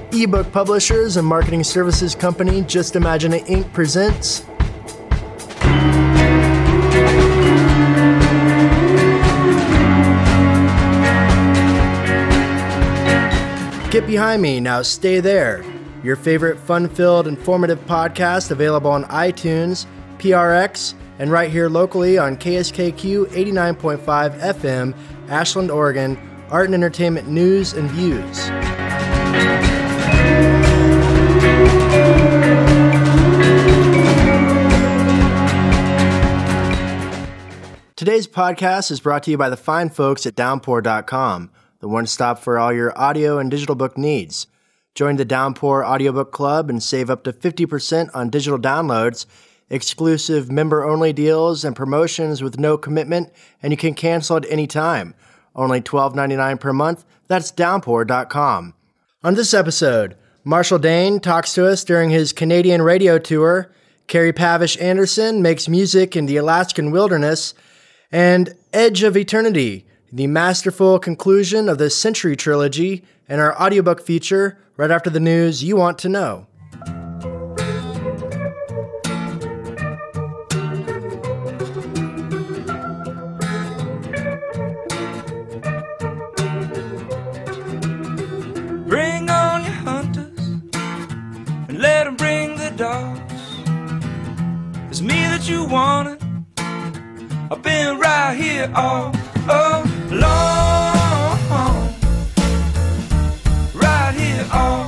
Ebook publishers and marketing services company Just Imagine It Inc. presents Get Behind Me, Now Stay There, your favorite fun-filled, informative podcast available on iTunes, PRX, and right here locally on KSKQ 89.5 FM, Ashland, Oregon, art and entertainment news and views. Today's podcast is brought to you by the fine folks at Downpour.com, the one-stop for all your audio and digital book needs. Join the Downpour Audiobook Club and save up to 50% on digital downloads, exclusive member-only deals, and promotions with no commitment, and you can cancel at any time. Only $12.99 per month. That's Downpour.com. On this episode, Marshall Dane talks to us during his Canadian radio tour, Carrie Pavish Anderson makes music in the Alaskan wilderness, and Edge of Eternity, the masterful conclusion of the Century Trilogy, and our audiobook feature right after the news you want to know. Bring on your hunters and let them bring the dogs. It's me that you wanted. I've been right here all along. Right here all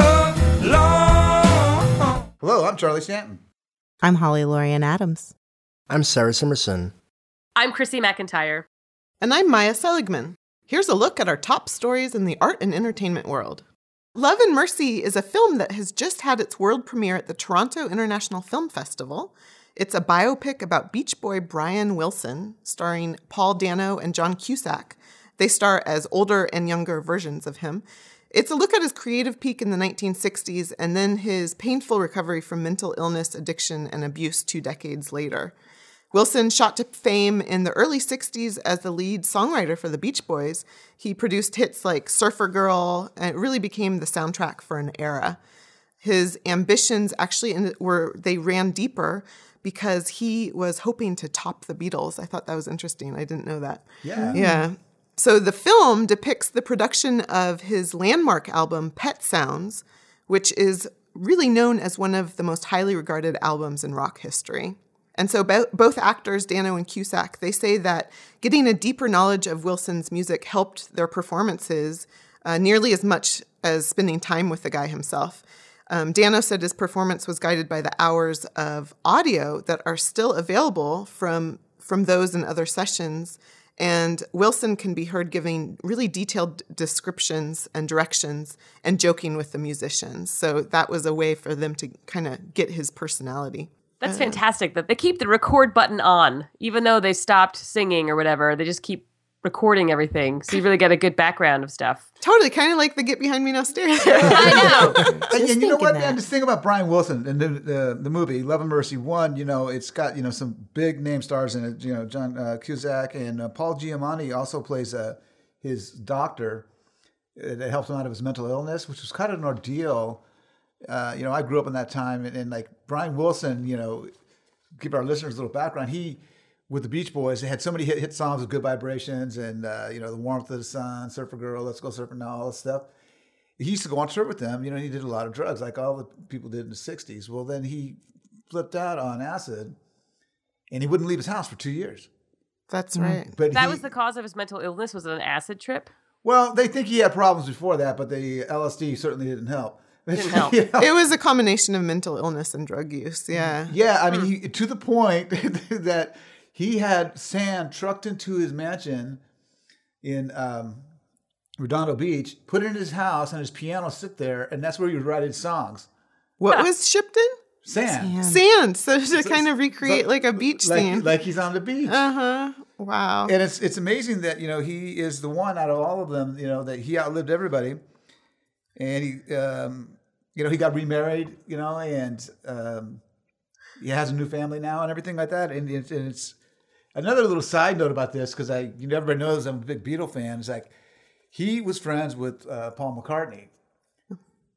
along. Hello, I'm Charlie Stanton. I'm Holly Lorian Adams. I'm Sarah Simerson. I'm Chrissy McIntyre. And I'm Maya Seligman. Here's a look at our top stories in the art and entertainment world. Love and Mercy is a film that has just had its world premiere at the Toronto International Film Festival. It's a biopic about Beach Boy Brian Wilson, starring Paul Dano and John Cusack. They star as older and younger versions of him. It's a look at his creative peak in the 1960s and then his painful recovery from mental illness, addiction, and abuse 2 decades later. Wilson shot to fame in the early 60s as the lead songwriter for the Beach Boys. He produced hits like Surfer Girl, and it really became the soundtrack for an era. His ambitions actually they ran deeper because he was hoping to top the Beatles. I thought that was interesting. I didn't know that. Yeah. So the film depicts the production of his landmark album, Pet Sounds, which is really known as one of the most highly regarded albums in rock history. And so both actors, Dano and Cusack, they say that getting a deeper knowledge of Wilson's music helped their performances nearly as much as spending time with the guy himself. Dano said his performance was guided by the hours of audio that are still available from those and other sessions. And Wilson can be heard giving really detailed descriptions and directions and joking with the musicians. So that was a way for them to kind of get his personality. That's fantastic that they keep the record button on, even though they stopped singing or whatever. They just keep recording everything, so you really get a good background of stuff. Totally, kind of like the Get Behind Me Now Stare. I know. And you know what, man? Just think about Brian Wilson and the movie Love and Mercy 1. You know, it's got some big name stars in it. You know, John Cusack and Paul Giamatti also plays his doctor that helps him out of his mental illness, which was kind of an ordeal. I grew up in that time, and like Brian Wilson, give our listeners a little background. He, with the Beach Boys, they had so many hit songs with Good Vibrations and, The Warmth of the Sun, Surfer Girl, Let's Go Surfing Now, all that stuff. He used to go on tour with them, and he did a lot of drugs like all the people did in the 60s. Well, then he flipped out on acid, and he wouldn't leave his house for 2 years. That's right. But that was the cause of his mental illness? Was it an acid trip? Well, they think he had problems before that, but the LSD certainly didn't help. Didn't help. It was a combination of mental illness and drug use, yeah. Yeah, I mean, to the point that he had sand trucked into his mansion in Redondo Beach, put it in his house, and his piano sit there, and that's where he would write his songs. What was shipped in? Sand. So to kind of recreate like a beach scene. Like he's on the beach. Uh-huh. Wow. And it's amazing that, he is the one out of all of them, that he outlived everybody. And he, he got remarried, and he has a new family now and everything like that. And it's another little side note about this, because everybody knows I'm a big Beatle fan. It's like he was friends with Paul McCartney.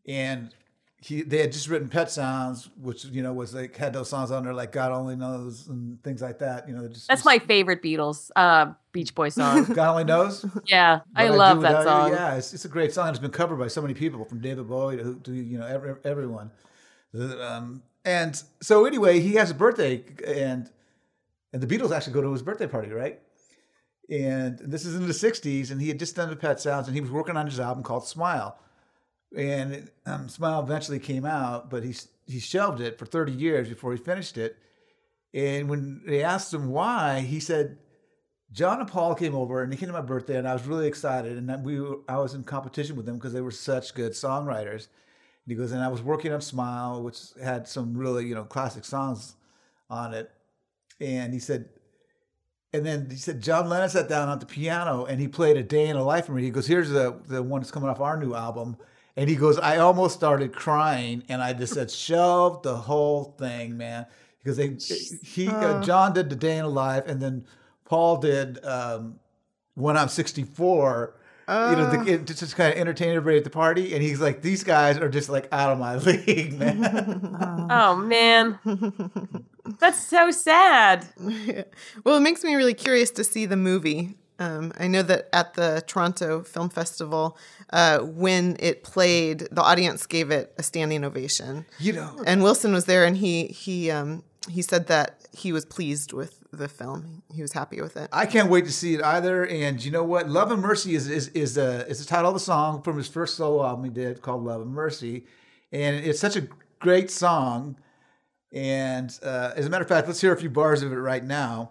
and they had just written Pet Sounds, which was like had those songs on there like God Only Knows and things like that. That's my favorite Beatles Beach Boy song. God Only Knows. Yeah, I What love Do that Without song. You. Yeah, it's a great song. It's been covered by so many people, from David Bowie to everyone. And so anyway, he has a birthday, and the Beatles actually go to his birthday party, right? And this is in the 60s, and he had just done the Pet Sounds, and he was working on his album called Smile. And Smile eventually came out, but he shelved it for 30 years before he finished it. And when they asked him why, he said, John and Paul came over, and they came to my birthday, and I was really excited. And I was in competition with them because they were such good songwriters. And he goes, and I was working on Smile, which had some really, classic songs on it. And he said, John Lennon sat down at the piano, and he played A Day in a Life for me. He goes, here's the one that's coming off our new album. And he goes, I almost started crying, and I just said, shelve the whole thing, man. Because John did The Day in a Life, and then Paul did When I'm 64. To just kind of entertain everybody at the party. And he's like, these guys are just like out of my league, man. Oh, man. That's so sad. Well, it makes me really curious to see the movie. I know that at the Toronto Film Festival, when it played, the audience gave it a standing ovation. And Wilson was there, and he said that he was pleased with the film. He was happy with it. I can't wait to see it either. And you know what? Love and Mercy is the title of the song from his first solo album he did called Love and Mercy, and it's such a great song. And as a matter of fact, let's hear a few bars of it right now.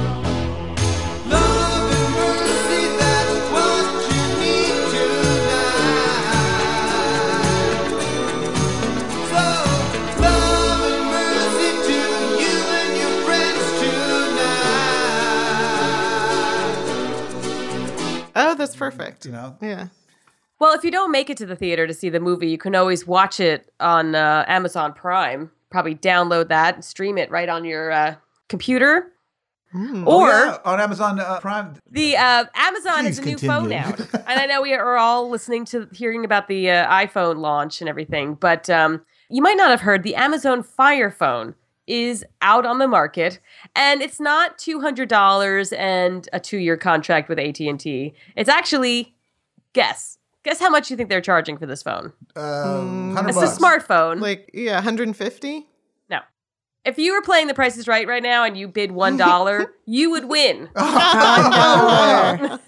Oh, that's perfect. Yeah. Well, if you don't make it to the theater to see the movie, you can always watch it on Amazon Prime. Probably download that and stream it right on your computer. Or on Amazon Prime. The Amazon Please has a new continue. phone out. And I know we are all hearing about the iPhone launch and everything, but you might not have heard the Amazon Fire Phone is out on the market, and it's not $200 and a 2-year contract with AT&T. It's actually, guess how much you think they're charging for this phone. $100. It's a smartphone. 150? No. If you were playing The Price is Right now and you bid $1, you would win. $1.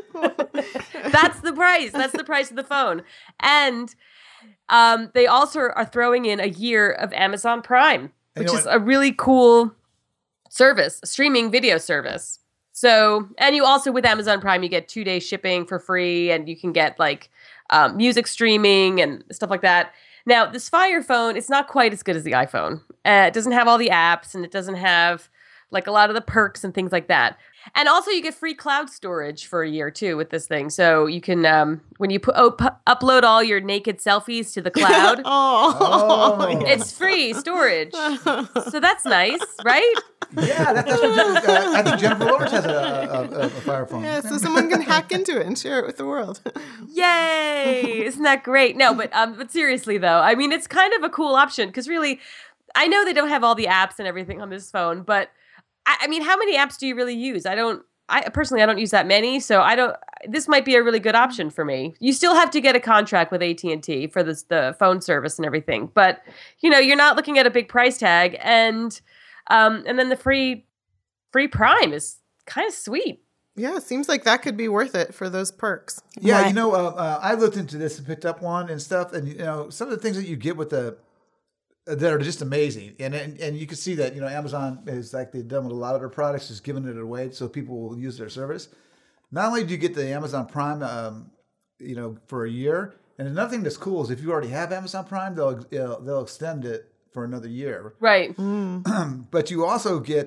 That's the price. That's the price of the phone. And they also are throwing in a year of Amazon Prime, which is a really cool service, a streaming video service. So, and you also, with Amazon Prime, you get 2-day shipping for free, and you can get music streaming and stuff like that. Now, this Fire Phone, it's not quite as good as the iPhone. It doesn't have all the apps, and it doesn't have a lot of the perks and things like that. And also, you get free cloud storage for a year, too, with this thing. So you can, when you upload all your naked selfies to the cloud, it's free storage. So that's nice, right? Yeah, that's what I think Jennifer Lawrence has a Fire Phone. Yeah, so someone can hack into it and share it with the world. Yay! Isn't that great? No, but seriously, though, I mean, it's kind of a cool option because really, I know they don't have all the apps and everything on this phone, but I mean, how many apps do you really use? I personally don't use that many, so this might be a really good option for me. You still have to get a contract with AT&T for the phone service and everything, but you're not looking at a big price tag, and then the free Prime is kind of sweet. Yeah, it seems like that could be worth it for those perks. Yeah, I looked into this and picked up one and stuff, and some of the things that you get with that are just amazing, and you can see that Amazon is like they've done with a lot of their products, just giving it away so people will use their service. Not only do you get the Amazon Prime, for a year, and another thing that's cool is if you already have Amazon Prime, they'll extend it for another year. Right. But you also get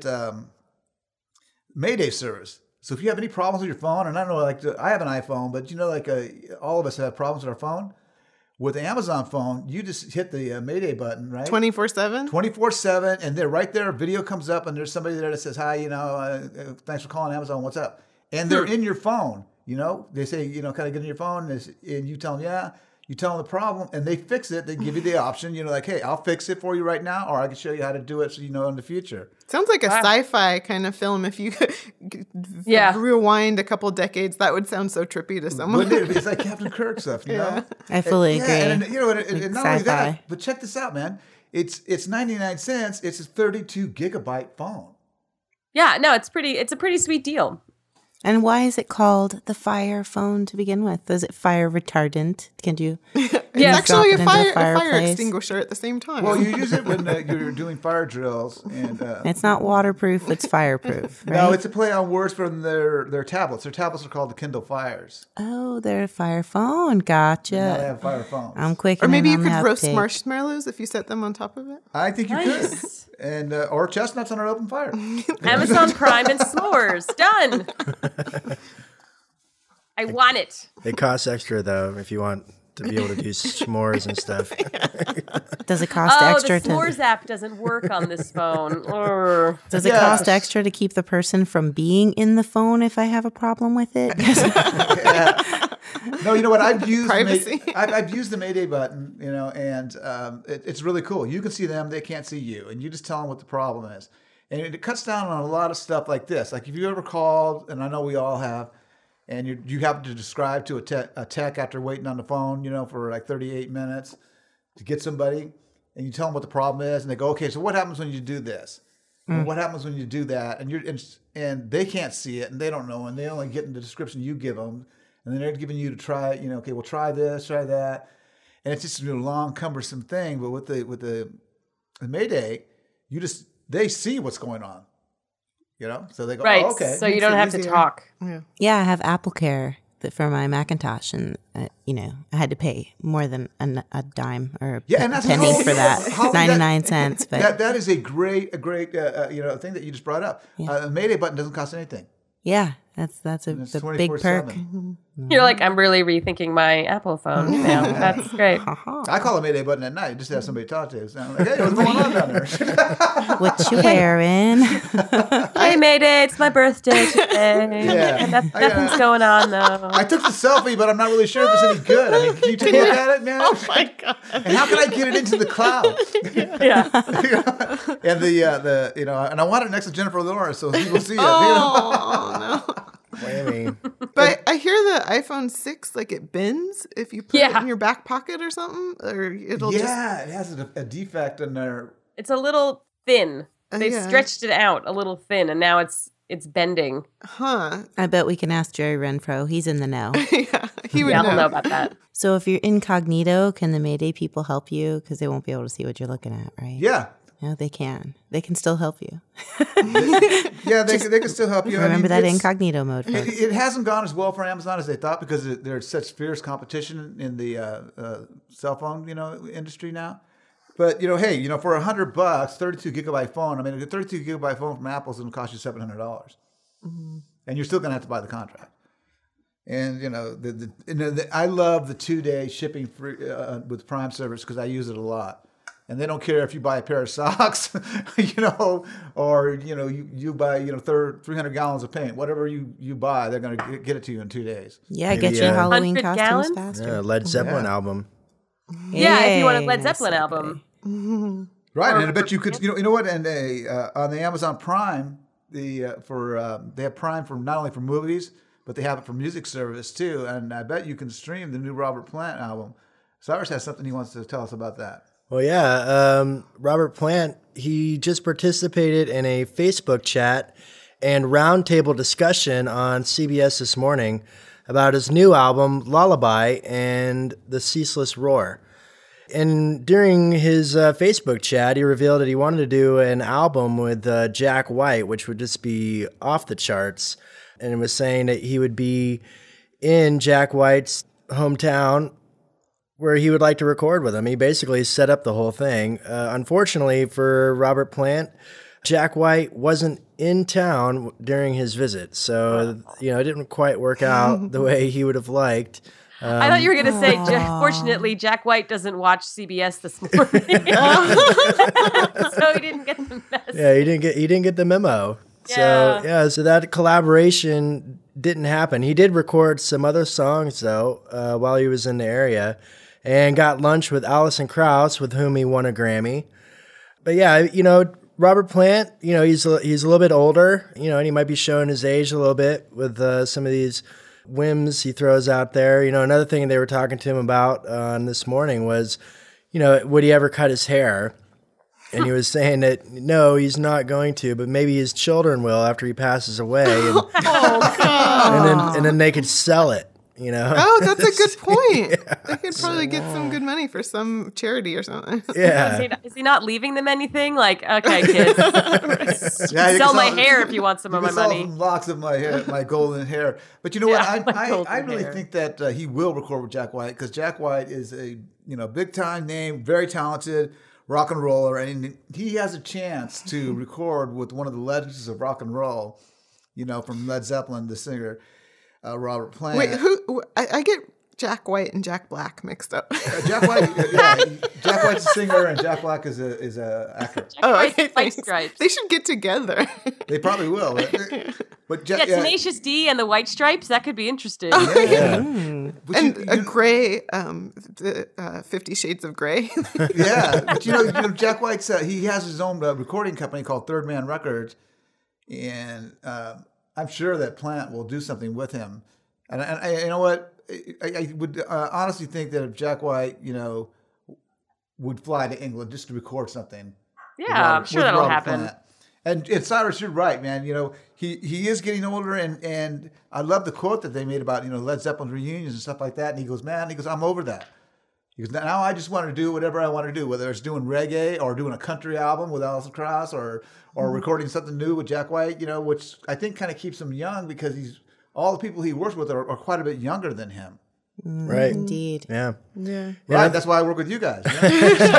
Mayday service. So if you have any problems with your phone, and I don't know, I have an iPhone, but all of us have problems with our phone. With the Amazon phone, you just hit the Mayday button, right? 24/7? 24/7, and they're right there. A video comes up, and there's somebody there that says, hi, thanks for calling Amazon, what's up? And they're in your phone, They say, kind of get in your phone, and you tell them, yeah. You tell them the problem, and they fix it. They give you the option, like, hey, I'll fix it for you right now, or I can show you how to do it so you know in the future. Sounds like a sci-fi kind of film. If you rewind a couple decades, that would sound so trippy to someone. It's like Captain Kirk stuff, you know? I fully agree. And not only that, Sci-fi. but check this out, man. It's 99 cents. It's a 32 gigabyte phone. Yeah, no, it's a pretty sweet deal. And why is it called the Fire phone to begin with? Is it fire retardant? Can you? Yeah, It's actually a drop it into fire fireplace? extinguisher at the same time. Well, you use it when you're doing fire drills. And It's not waterproof, it's fireproof, right? no, it's a play on words from their tablets. Their tablets are called the Kindle Fires. Oh, they're a fire phone. Now they Gotcha. have fire phones. I'm quick. or maybe you on could the roast uptake. marshmallows if you set them on top of it. I think you Nice. could. And or chestnuts on an open fire. Amazon Prime and s'mores. Done. I want it. It costs extra though if you want to be able to do s'mores and stuff. Does it cost Oh, extra the s'mores app doesn't work on this phone. Urgh. Does it cost extra to keep the person from being in the phone if I have a problem with it? No, you know what? I've used Privacy. I've used the Mayday button, and it's really cool. You can see them; they can't see you, and you just tell them what the problem is, and it cuts down on a lot of stuff like this. Like if you ever called, and I know we all have, and you happen to describe to a tech after waiting on the phone, for like 38 minutes to get somebody, and you tell them what the problem is, and they go, okay, so what happens when you do this? And what happens when you do that? And they can't see it, and they don't know, and they only get in the description you give them. And then they're giving you to try, okay, well, try this, try that. And it's just a long, cumbersome thing. But with the Mayday, they see what's going on. So they go, Right. oh, okay. So you don't have to talk. Yeah, I have Apple Care for my Macintosh, and I had to pay more than a dime or and a that's penny how- for that, how- 99 cents. But that is a great thing that you just brought up. The Mayday button doesn't cost anything. yeah, that's And it's the big perk. 24/7. You're like, I'm really rethinking my Apple phone now. That's great. I call the Mayday button at night just to have somebody to talk to. So I'm like, hey, what's going on down there? What you wearing? Hey, Mayday, it's my birthday today. Yeah. And nothing's going on, though. I took the selfie, but I'm not really sure if it's any good. I mean, can you take a look at it, man? Oh my god! And how can I get it into the cloud? Yeah. And and I want it next to Jennifer Lawrence so people see it. Oh no! Whammy. But I hear the iPhone 6 it bends if you put it Yeah. in your back pocket or something, or it'll Yeah, it has a defect in there. It's a little thin. They've Yeah. stretched it out a little thin, and now it's bending. just I bet we can ask Jerry Renfro. He's in the know. yeah, he would Yeah, know. I'll know about that. So if you're incognito, can the Mayday people help you? Because they won't be able to see what you're looking at, right? Yeah. No, they can. They can still help you. Yeah, they can still help you. Remember that it's- incognito mode, folks. It hasn't gone as well for Amazon as they thought because there's such fierce competition in the cell phone, industry now. But hey, for $100, 32 gigabyte phone. I mean, a 32 gigabyte phone from Apple is going to cost you $700, and you're still going to have to buy the contract. And I love the 2-day shipping free with Prime service because I use it a lot. And they don't care if you buy a pair of socks, or you buy 300 gallons of paint. Whatever you buy, they're going to get it to you in 2 days. Yeah, Maybe, get your Halloween 100 costumes gallons? faster. Yeah, Led Zeppelin Yeah. album. Yeah, if you want a Led Yay, Zeppelin nice album. Right, and I bet you could. You know what? And on the Amazon Prime, they have Prime for not only for movies, but they have it for music service too. And I bet you can stream the new Robert Plant album. Cyrus has something he wants to tell us about that. Well, yeah. Robert Plant, he just participated in a Facebook chat and roundtable discussion on CBS This Morning about his new album, Lullaby, and The Ceaseless Roar. And during his Facebook chat, he revealed that he wanted to do an album with Jack White, which would just be off the charts. And it was saying that he would be in Jack White's hometown where he would like to record with him. He basically set up the whole thing. Unfortunately for Robert Plant, Jack White wasn't in town during his visit. So, it didn't quite work out the way he would have liked. I thought you were going to say, fortunately, Jack White doesn't watch CBS This Morning. So he didn't get the message. Yeah, he didn't get the memo. So that collaboration didn't happen. He did record some other songs though while he was in the area, and got lunch with Alison Krauss, with whom he won a Grammy. But yeah, you know, Robert Plant, you know, he's a little bit older, you know, and he might be showing his age a little bit with some of these whims he throws out there. You know, another thing they were talking to him about this morning was, you know, would he ever cut his hair? And he was saying that, no, he's not going to, but maybe his children will after he passes away. And, and then they could sell it, you know? Oh, that's a good point. Yeah. They could probably get some good money for some charity or something. Yeah. Is he not leaving them anything? Like, okay, kids, sell my hair if you want some of my money. Some locks of my hair, my golden hair. But you know what? I really think that he will record with Jack White, because Jack White is a big time name, very talented rock and roller, and he has a chance to record with one of the legends of rock and roll, you know, from Led Zeppelin, the singer Robert Plant. Wait, who? I get Jack White and Jack Black mixed up. Jack White, Jack White's a singer, and Jack Black is a actor. Okay, White Stripes. They should get together. They probably will. But Tenacious D and the White Stripes, that could be interesting. And Gray, 50 Shades of Grey. Yeah, but you know, Jack White's he has his own recording company called Third Man Records, and I'm sure that Plant will do something with him. And I you know what, I would honestly think that if Jack White, you know, would fly to England just to record something. Yeah, I'm sure that'll happen. Plant. And Cyrus, you're right, man. You know, he is getting older, and I love the quote that they made about, you know, Led Zeppelin reunions and stuff like that. And he goes, I'm over that. He goes, now I just want to do whatever I want to do, whether it's doing reggae or doing a country album with Alison Krauss or recording something new with Jack White, you know, which I think kind of keeps him young, because all the people he works with are quite a bit younger than him. Right. Indeed. Yeah. Right. That's why I work with you guys. You know?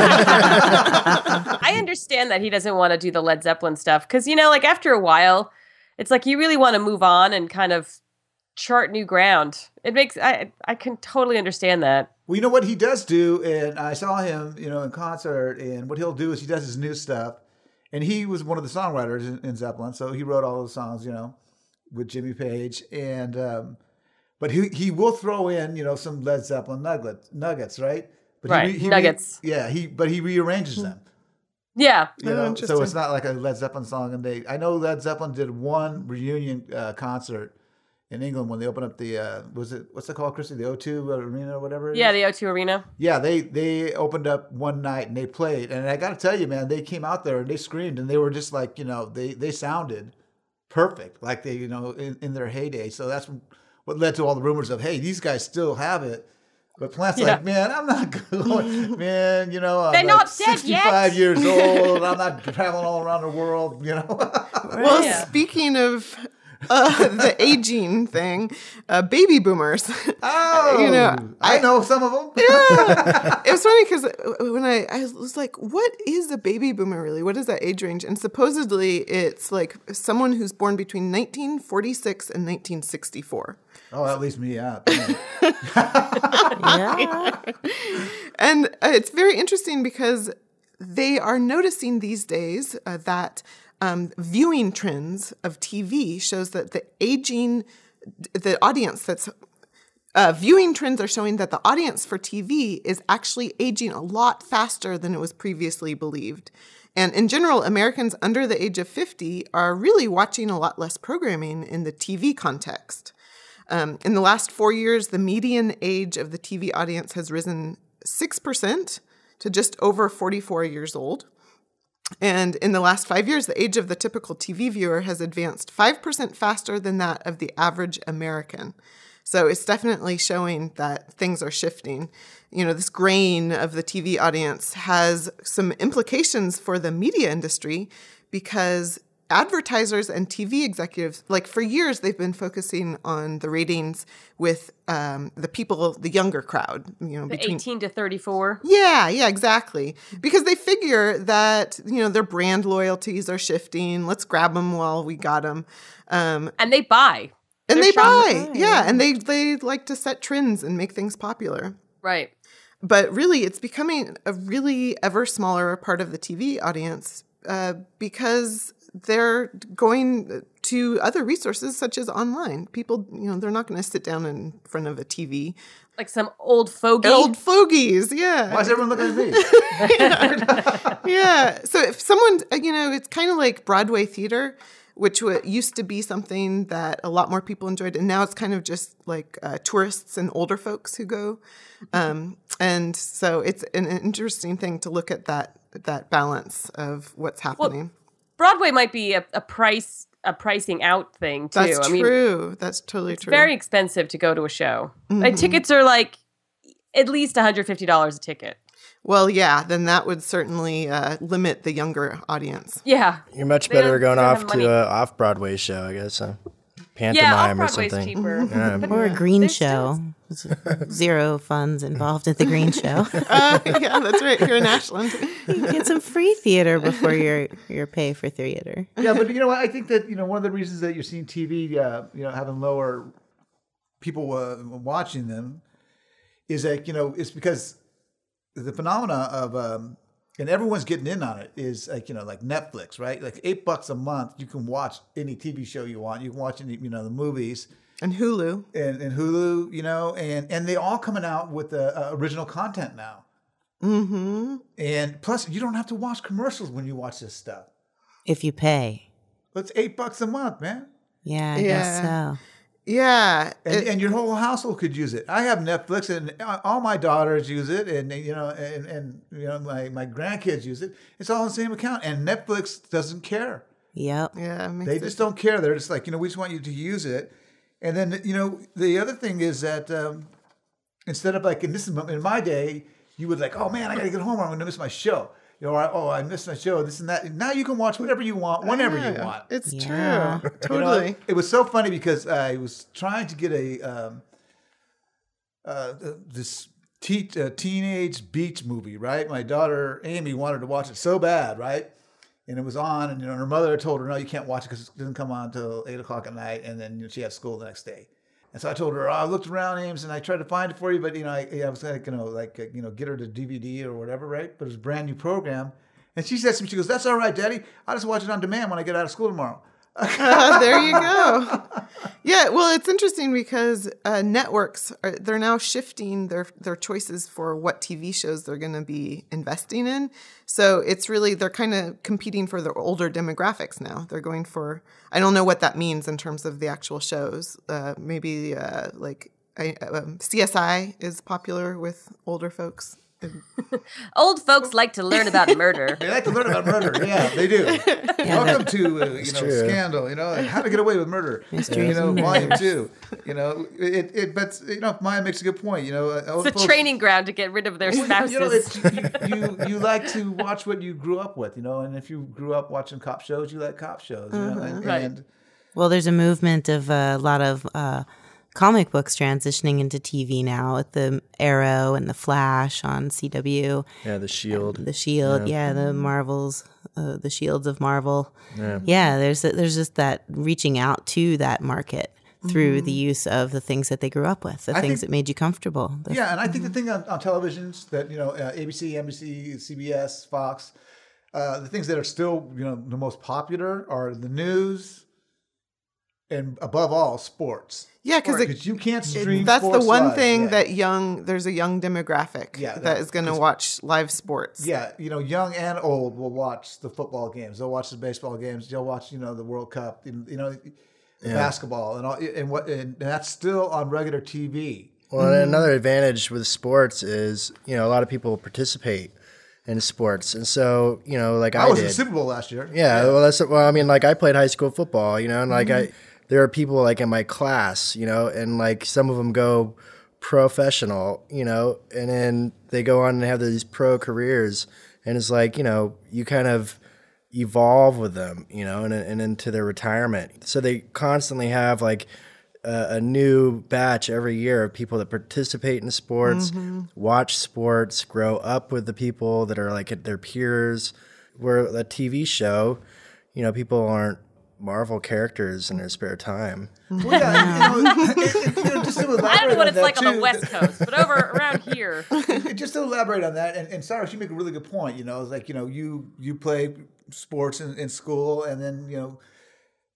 I understand that he doesn't want to do the Led Zeppelin stuff because, you know, like after a while, it's like you really want to move on and kind of chart new ground. I can totally understand that. Well, you know what he does do, and I saw him, you know, in concert, and what he'll do is he does his new stuff, and he was one of the songwriters in Zeppelin, so he wrote all those songs, you know, with Jimmy Page, and but he will throw in, you know, some Led Zeppelin nuggets, right? But right, nuggets. But he rearranges them. Yeah. You know, so it's not like a Led Zeppelin song. And I know Led Zeppelin did one reunion concert in England when they opened up the what's it called, Christy? The O2 Arena or whatever it is? Yeah, the O2 Arena. Yeah, they opened up one night and they played, and I got to tell you, man, they came out there and they screamed, and they were just like, you know, they sounded perfect, like they, you know, in their heyday. So that's what led to all the rumors of, hey, these guys still have it. But Plant's like, man, I'm not going. Man, you know, I'm not like 65 years old. I'm not traveling all around the world, you know. Well, speaking of the aging thing, baby boomers. Oh, you know, I know some of them. Yeah, it was funny because when I was like, what is a baby boomer really? What is that age range? And supposedly it's like someone who's born between 1946 and 1964. Oh, at least me, yeah. Yeah. And it's very interesting because they are noticing these days that viewing trends of TV shows that the audience that's viewing trends are showing that the audience for TV is actually aging a lot faster than it was previously believed. And in general, Americans under the age of 50 are really watching a lot less programming in the TV context. In the last 4 years, the median age of the TV audience has risen 6% to just over 44 years old. And in the last 5 years, the age of the typical TV viewer has advanced 5% faster than that of the average American. So it's definitely showing that things are shifting. You know, this graying of the TV audience has some implications for the media industry because advertisers and TV executives, like for years, they've been focusing on the ratings with the people, the younger crowd, you know, between 18 to 34. Yeah, exactly. Because they figure that, you know, their brand loyalties are shifting. Let's grab them while we got them. And they buy. And they buy. Yeah. And they like to set trends and make things popular. Right. But really, it's becoming a really ever smaller part of the TV audience because they're going to other resources such as online. People, they're not going to sit down in front of a TV. Like some old fogey. Old fogies, yeah. Why is everyone looking at me? Yeah. So if someone, it's kind of like Broadway theater, which used to be something that a lot more people enjoyed. And now it's kind of just like tourists and older folks who go. And so it's an interesting thing to look at that balance of what's happening. Well, Broadway might be a pricing out thing too. That's true. That's totally true. Very expensive to go to a show. Like tickets are like at least $150 a ticket. Well, yeah, then that would certainly limit the younger audience. Yeah. You're much better going off to an off-Broadway show, I guess. Pantomime or something. Cheaper. Yeah. Or a green show. Zero funds involved at the green show. Yeah, that's right. Here in Ashland. You get some free theater before your pay for theater. Yeah, but you know what? I think that one of the reasons that you're seeing TV, having lower people watching them, is that it's because the phenomena of and everyone's getting in on it is like Netflix, right? Like $8 a month, you can watch any TV show you want. You can watch any the movies. And Hulu. And Hulu, and they all coming out with original content now. Mm-hmm. And plus, you don't have to watch commercials when you watch this stuff. If you pay. It's $8 a month, man. Yeah, I guess so. Yeah. And your whole household could use it. I have Netflix, and all my daughters use it, and my grandkids use it. It's all in the same account, and Netflix doesn't care. Yep. Yeah. They just don't care. They're just like, we just want you to use it. And then, the other thing is that instead of like, in my day, you would like, oh man, I got to get home or I'm going to miss my show. I missed my show, this and that. Now you can watch whatever you want, whenever you want. It's true. Totally. It was so funny because I was trying to get this teenage beach movie, right? My daughter, Amy, wanted to watch it so bad, right? And it was on, and her mother told her, no, you can't watch it because it doesn't come on until 8 o'clock at night, and then she had school the next day. And so I told her, I looked around, Ames, and I tried to find it for you, but I was like, get her the DVD or whatever, right? But it was a brand new program, and she said to me, she goes, "That's all right, Daddy. I'll just watch it on demand when I get out of school tomorrow." There you go. Yeah, well, it's interesting because networks they're now shifting their choices for what TV shows they're going to be investing in. So it's really they're kind of competing for the older demographics now. They're going for I don't know what that means in terms of the actual shows. Maybe CSI is popular with older folks. Old folks like to learn about murder. They like to learn about murder. Yeah, they do. Welcome to Scandal. And How to Get Away with Murder. Volume 2. But Maya makes a good point. It's a training ground to get rid of their spouses. You like to watch what you grew up with. And if you grew up watching cop shows, you like cop shows. Right. Well, there's a movement of a lot of comic books transitioning into TV now with the Arrow and the Flash on CW. Yeah, the Shield. The Shield, the Marvels, the Shields of Marvel. Yeah, there's just that reaching out to that market through the use of the things that they grew up with, the things that made you comfortable. And I think the thing on televisions that, ABC, NBC, CBS, Fox, the things that are still, the most popular are the news and above all, sports. Yeah, because you can't stream. That's sports the one live. thing that there's a young demographic that is going to watch live sports. Yeah, young and old will watch the football games. They'll watch the baseball games. They'll watch the World Cup. Basketball and that's still on regular TV. Well, another advantage with sports is a lot of people participate in sports, and so I was did. in the Super Bowl last year. Yeah, I played high school football, and there are people in my class, and some of them go professional, and then they go on and have these pro careers, and it's you kind of evolve with them, and into their retirement. So they constantly have a new batch every year of people that participate in sports, watch sports, grow up with the people that are their peers. Where a TV show, people aren't Marvel characters in their spare time. Well, yeah, just to elaborate I don't know what it's like too. on the West Coast, but around here. Just to elaborate on that, and Sarah, you make a really good point. It's you play sports in school, and then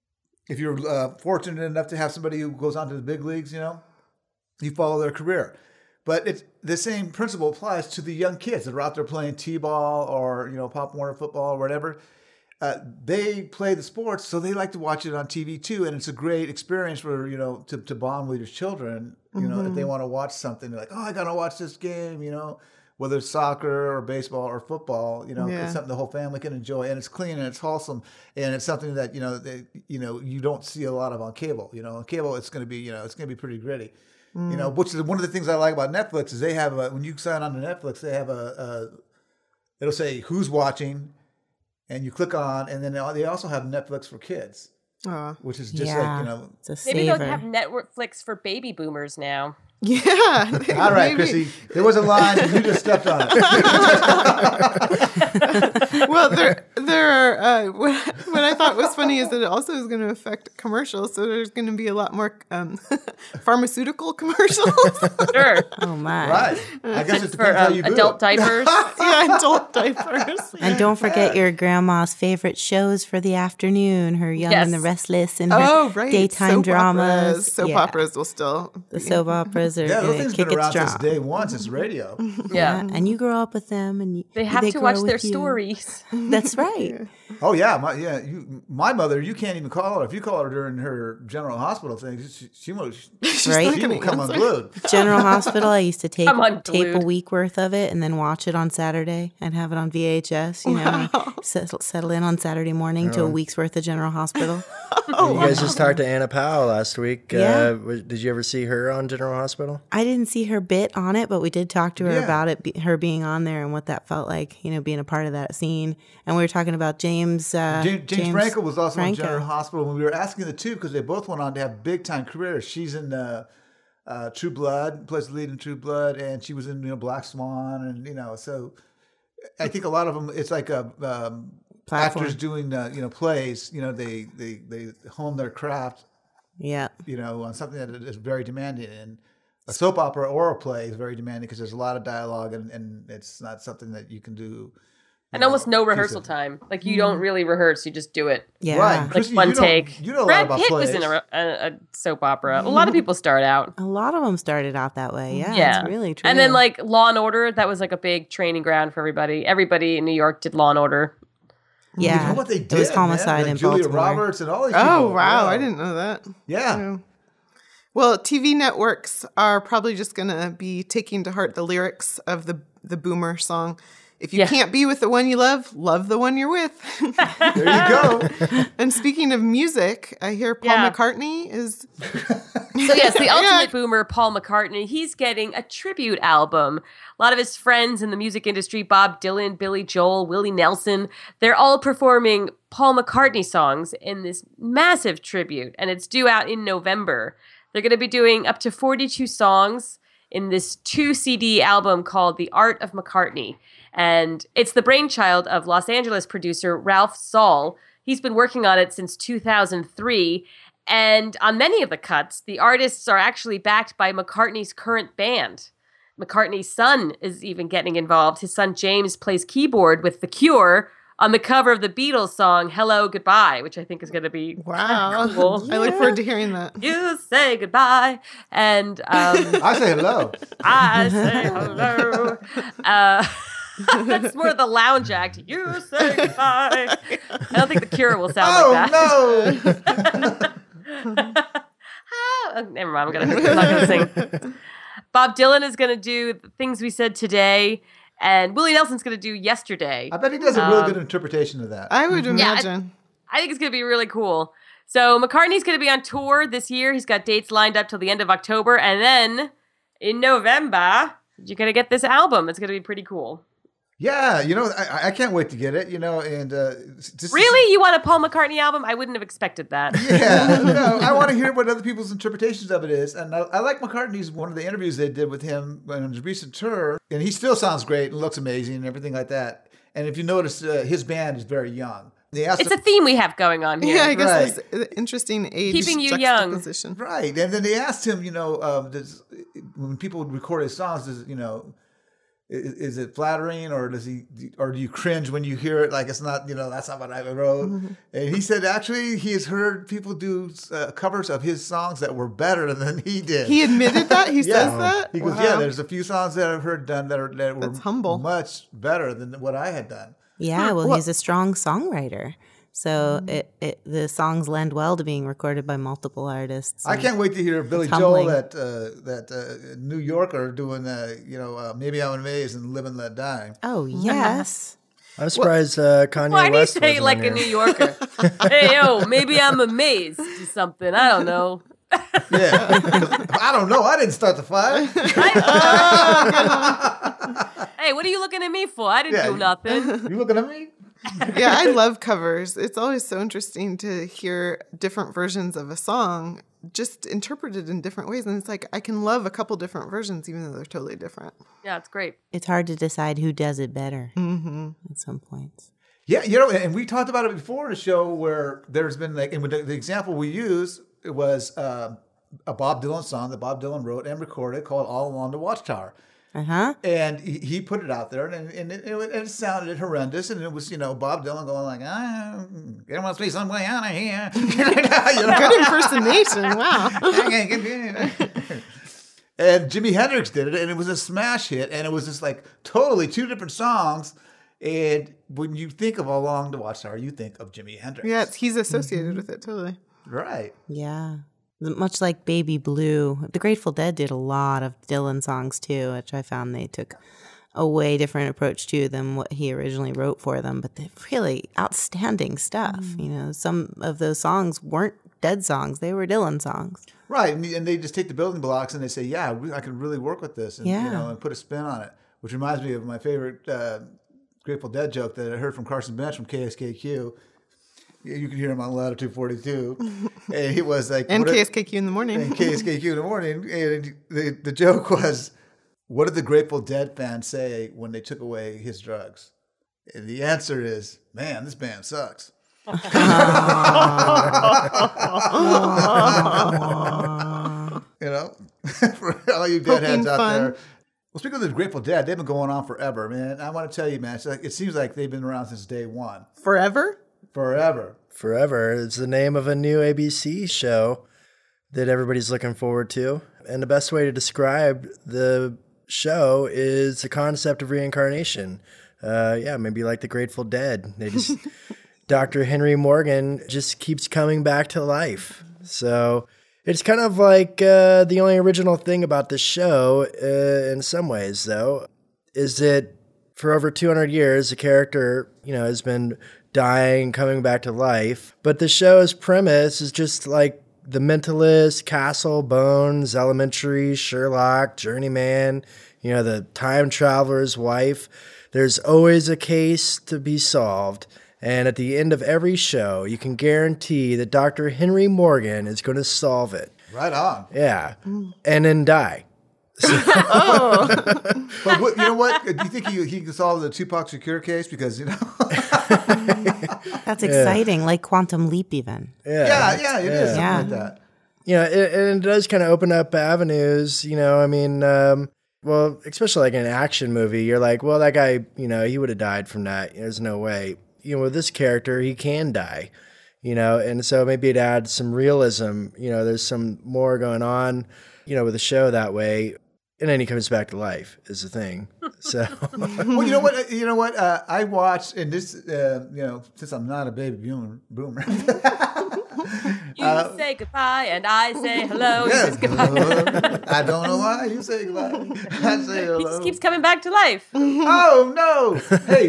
if you're fortunate enough to have somebody who goes on to the big leagues, you follow their career. But it's the same principle applies to the young kids that are out there playing t-ball or Pop Warner football or whatever. They play the sports, so they like to watch it on TV too, and it's a great experience for to bond with your children. If they want to watch something, they're like, oh, I gotta watch this game. Whether it's soccer or baseball or football, it's something the whole family can enjoy, and it's clean and it's wholesome, and it's something that you don't see a lot of on cable. On cable, it's gonna be pretty gritty. Which is one of the things I like about Netflix is they have when you sign on to Netflix, they have it'll say who's watching, and you click on, and then they also have Netflix for kids, which is just it's a maybe saver. they'll have Netflix for baby boomers now. Yeah. All right, Chrissy, there was a line and you just stepped on it. Well, there are. What I thought was funny is that it also is going to affect commercials. So there's going to be a lot more pharmaceutical commercials. Sure. Oh my! Right. I guess it For depends how you do adult it. diapers. Yeah, adult diapers. And don't forget your grandma's favorite shows for the afternoon, her Young Yes. and the Restless and her Oh, right. daytime Soap dramas. Operas. Soap Yeah. operas will still. The soap operas are Yeah, those going things to been kick around its drum. since day one, since radio. Yeah. And you grow up with them, and They have to grow watch with their you. stories. That's right. Oh yeah, my mother. You can't even call her if you call her during her General Hospital thing. She will Right? she will come unglued. General Hospital, I used to tape I'm unglued. a week worth of it and then watch it on Saturday. I'd have it on VHS, settle in on Saturday morning to a week's worth of General Hospital. You guys just talked to Anna Powell last week. Yeah. Did you ever see her on General Hospital? I didn't see her bit on it, but we did talk to her Yeah. about it, her being on there and what that felt like, being a part of that scene. And we were talking about James Franco was also in Franco. General Hospital when we were asking the two because they both went on to have big time careers. She's in True Blood, plays the lead in True Blood, and she was in Black Swan, and so I think a lot of them it's like actors doing plays. They hone their craft. Yeah. On something that is very demanding, and a soap opera or a play is very demanding because there's a lot of dialogue, and it's not something that you can do. And almost no rehearsal time. Like you don't really rehearse; you just do it. Yeah. Right. Like Chrissy, one you know- take. you know a lot Brad about Pitt plays. was in a soap opera. A lot of people start out. A lot of them started out that way. Yeah. Yeah, It's really true. And then like Law and Order, that was like a big training ground for everybody. Everybody in New York did Law and Order. yeah. You know what they did? It was Homicide man? in Julia Baltimore. Roberts and all these Oh, people. wow. Yeah. I didn't know that. Yeah. Well, TV networks are probably just going to be taking to heart the lyrics of the Boomer song. If you Yeah. can't be with the one you love the one you're with. There you go. And speaking of music, I hear Paul Yeah. McCartney is... So yes, the ultimate boomer, Paul McCartney, he's getting a tribute album. A lot of his friends in the music industry, Bob Dylan, Billy Joel, Willie Nelson, they're all performing Paul McCartney songs in this massive tribute, and it's due out in November. They're going to be doing up to 42 songs in this 2-CD album called The Art of McCartney. And it's the brainchild of Los Angeles producer Ralph Saul. He's been working on it since 2003. And on many of the cuts, the artists are actually backed by McCartney's current band. McCartney's son is even getting involved. His son James plays keyboard with The Cure on the cover of the Beatles song Hello, Goodbye, which I think is going to be Wow. cool. I look forward to hearing that. You say goodbye, and I say hello. I say hello. That's more of the lounge act. You say goodbye. I don't think The Cure will sound like that. Oh, never mind. I'm not gonna sing. Bob Dylan is gonna do Things We Said Today, and Willie Nelson's gonna do Yesterday. I bet he does a real good interpretation of that. I would imagine. I think it's gonna be really cool. So McCartney's gonna be on tour this year. He's got dates lined up till the end of October, and then in November, you're gonna get this album. It's gonna be pretty cool. Yeah, I can't wait to get it. And just Really? You want a Paul McCartney album? I wouldn't have expected that. Yeah, no, I want to hear what other people's interpretations of it is. And I like McCartney's, one of the interviews they did with him on his recent tour. And he still sounds great and looks amazing and everything like that. And if you notice, his band is very young. They asked It's a theme we have going on here. Yeah, I guess Right. this interesting age Keeping you young. juxtaposition. Right. And then they asked him, when people would record his songs, Is it flattering, or do you cringe when you hear it? Like, it's not, that's not what I wrote. Mm-hmm. And he said, actually, he has heard people do covers of his songs that were better than he did. He admitted that? He says that? He goes, yeah, there's a few songs that I've heard done that were humble. Much better than what I had done. Yeah, well, he's a strong songwriter. So the songs lend well to being recorded by multiple artists. I can't wait to hear Billy Joel, that New Yorker, doing Maybe I'm Amazed and Live and Let Die. Oh yes, I'm surprised Kanye Why West do you say it like a New Yorker? Hey yo, maybe I'm amazed to something. I don't know. Yeah, I don't know. I didn't start the fire. Hey, what are you looking at me for? I didn't do nothing. You looking at me? Yeah, I love covers. It's always so interesting to hear different versions of a song just interpreted in different ways. And it's like, I can love a couple different versions, even though they're totally different. Yeah, it's great. It's hard to decide who does it better at some points. Yeah, and we talked about it before in a show where there's been and the example we used was a Bob Dylan song that Bob Dylan wrote and recorded called All Along the Watchtower. Uh-huh. And he put it out there, and it sounded horrendous, and it was, Bob Dylan going like, there must be some way out of here. Good impersonation, wow. And Jimi Hendrix did it, and it was a smash hit, and it was just like totally two different songs. And when you think of Along the Watchtower, you think of Jimi Hendrix. Yeah, he's associated with it, totally. Right. Yeah. Much like Baby Blue, the Grateful Dead did a lot of Dylan songs too, which I found they took a way different approach to than what he originally wrote for them. But they're really outstanding stuff. Some of those songs weren't Dead songs; they were Dylan songs. Right, and they just take the building blocks and they say, "Yeah, I can really work with this," and and put a spin on it. Which reminds me of my favorite Grateful Dead joke that I heard from Carson Bench from KSKQ. You can hear him on Latitude 42. And he was like... And KSKQ in the morning. And KSKQ in the morning. And the joke was, what did the Grateful Dead fans say when they took away his drugs? And the answer is, man, this band sucks. For all you deadheads out there. Well, speaking of the Grateful Dead, they've been going on forever, man. I want to tell you, man, it seems like they've been around since day one. Forever? Forever. It's the name of a new ABC show that everybody's looking forward to. And the best way to describe the show is the concept of reincarnation. Maybe like the Grateful Dead. They just Dr. Henry Morgan just keeps coming back to life. So it's kind of like the only original thing about the show in some ways, though, is that for over 200 years, the character, has been dying, coming back to life. But the show's premise is just like The Mentalist, Castle, Bones, Elementary, Sherlock, Journeyman, the time traveler's wife. There's always a case to be solved. And at the end of every show, you can guarantee that Dr. Henry Morgan is going to solve it. Right on. Yeah. And then die. But you know what? Do you think he can solve the Tupac Shakur case? Because, That's exciting, like Quantum Leap even. Yeah, it is something like that. And it does kind of open up avenues, well, especially like in an action movie, you're like, well, that guy, he would have died from that. There's no way. With this character, he can die, and so maybe it adds some realism. There's some more going on, with the show that way. And then he comes back to life is the thing. So, well, you know what? I watched, and this, since I'm not a baby boomer. You say goodbye, and I say hello. Yes. I don't know why you say goodbye. I say hello. He just keeps coming back to life. Oh, no. Hey.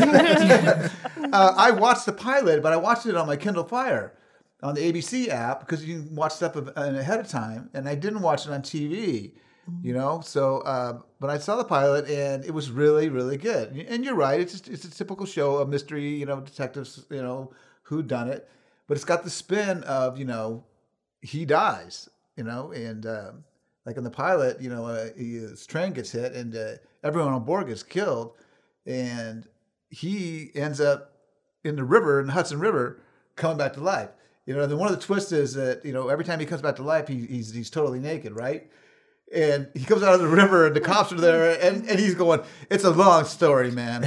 I watched the pilot, but I watched it on my Kindle Fire on the ABC app because you can watch stuff ahead of time, and I didn't watch it on TV. So, but I saw the pilot and it was really, really good. And you're right. It's a typical show of mystery, detectives, who done it, but it's got the spin of, he dies, and, like in the pilot, his train gets hit and everyone on board gets killed and he ends up in the river, in the Hudson River, coming back to life. Then one of the twists is that, every time he comes back to life, he's totally naked, right? And he comes out of the river, and the cops are there, and he's going, "It's a long story, man."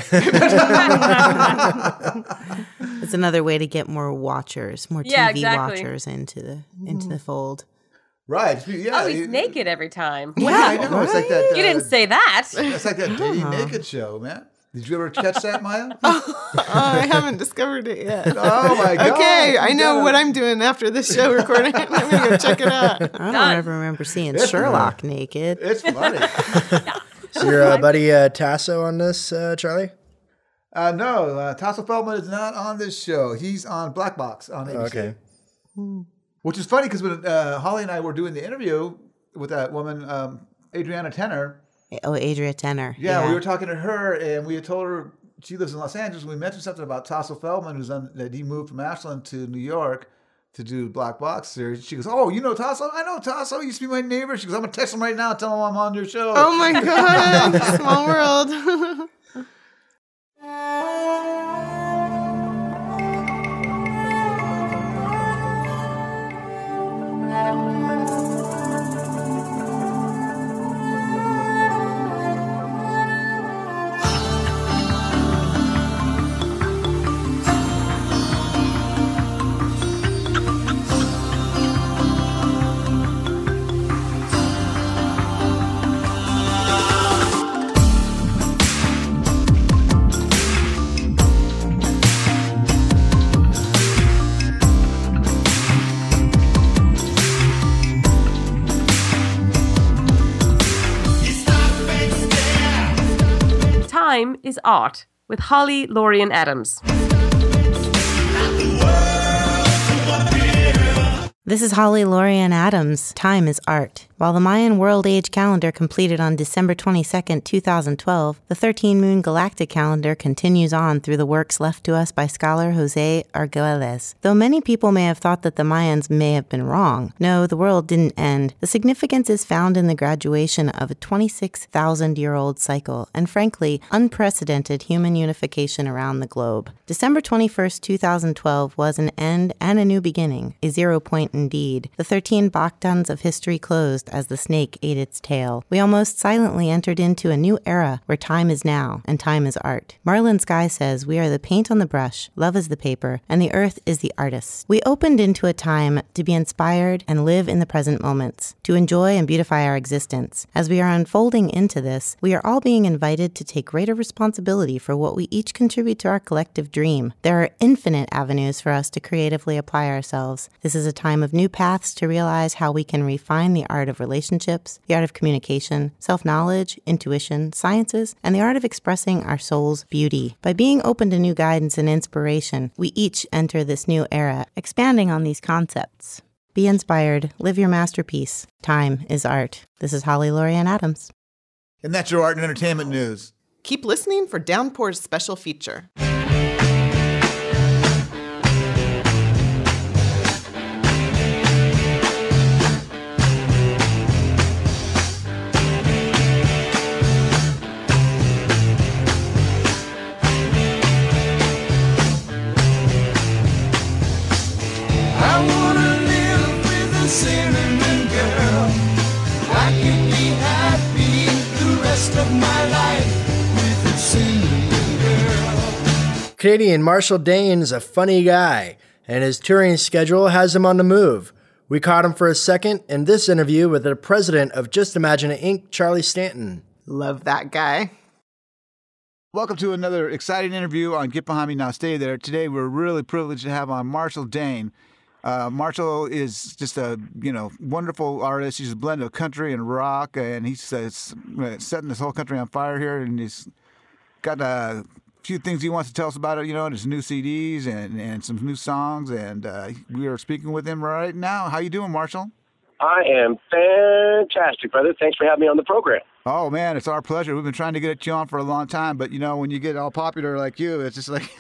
It's another way to get more watchers, more TV watchers into the fold. Right. Yeah. Oh, he's naked every time. Yeah, I know. It's like that. You didn't say that. It's like that Dating Naked show, man. Did you ever catch that, Maya? I haven't discovered it yet. Oh my God. Okay, I know what I'm doing after this show recording. I'm going to go check it out. I don't ever remember seeing Sherlock naked. It's funny. So your buddy Tasso on this, Charlie? No, Tasso Feldman is not on this show. He's on Black Box on ABC. Okay. Which is funny because when Holly and I were doing the interview with that woman, Adriana Tenner. Oh, Adria Tenner. Yeah, we were talking to her, and we had told her she lives in Los Angeles. We mentioned something about Tasso Feldman, that he moved from Ashland to New York to do Black Box series. She goes, "Oh, you know Tasso? I know Tasso. He used to be my neighbor." She goes, "I'm gonna text him right now, tell him I'm on your show." Oh my God, small world. Time is Art with Holly Lorien Adams. This is Holly Lorien Adams. Time is Art. While the Mayan World Age calendar completed on December 22, 2012, the 13-moon galactic calendar continues on through the works left to us by scholar Jose Argüelles. Though many people may have thought that the Mayans may have been wrong, no, the world didn't end. The significance is found in the graduation of a 26,000-year-old cycle and, frankly, unprecedented human unification around the globe. December 21, 2012 was an end and a new beginning, a 0 point indeed. The 13 Bactans of history closed as the snake ate its tail. We almost silently entered into a new era where time is now and time is art. Marlon Sky says we are the paint on the brush, love is the paper, and the earth is the artist. We opened into a time to be inspired and live in the present moments, to enjoy and beautify our existence. As we are unfolding into this, we are all being invited to take greater responsibility for what we each contribute to our collective dream. There are infinite avenues for us to creatively apply ourselves. This is a time of new paths to realize how we can refine the art of relationships, the art of communication, self-knowledge, intuition, sciences, and the art of expressing our soul's beauty. By being open to new guidance and inspiration, we each enter this new era, expanding on these concepts. Be inspired. Live your masterpiece. Time is art. This is Holly Lorien Adams. And that's your art and entertainment news. Keep listening for Downpour's special feature. Canadian Marshall Dane is a funny guy, and his touring schedule has him on the move. We caught him for a second in this interview with the president of Just Imagine It, Inc., Charlie Stanton. Love that guy. Welcome to another exciting interview on Get Behind Me Now Stay There. Today we're really privileged to have on Marshall Dane. Marshall is just a wonderful artist. He's a blend of country and rock, and he's setting this whole country on fire here. And he's got a few things he wants to tell us about it. His new CDs and some new songs. And we are speaking with him right now. How you doing, Marshall? I am fantastic, brother. Thanks for having me on the program. Oh, man, it's our pleasure. We've been trying to get you on for a long time, but, when you get all popular like you, it's just like...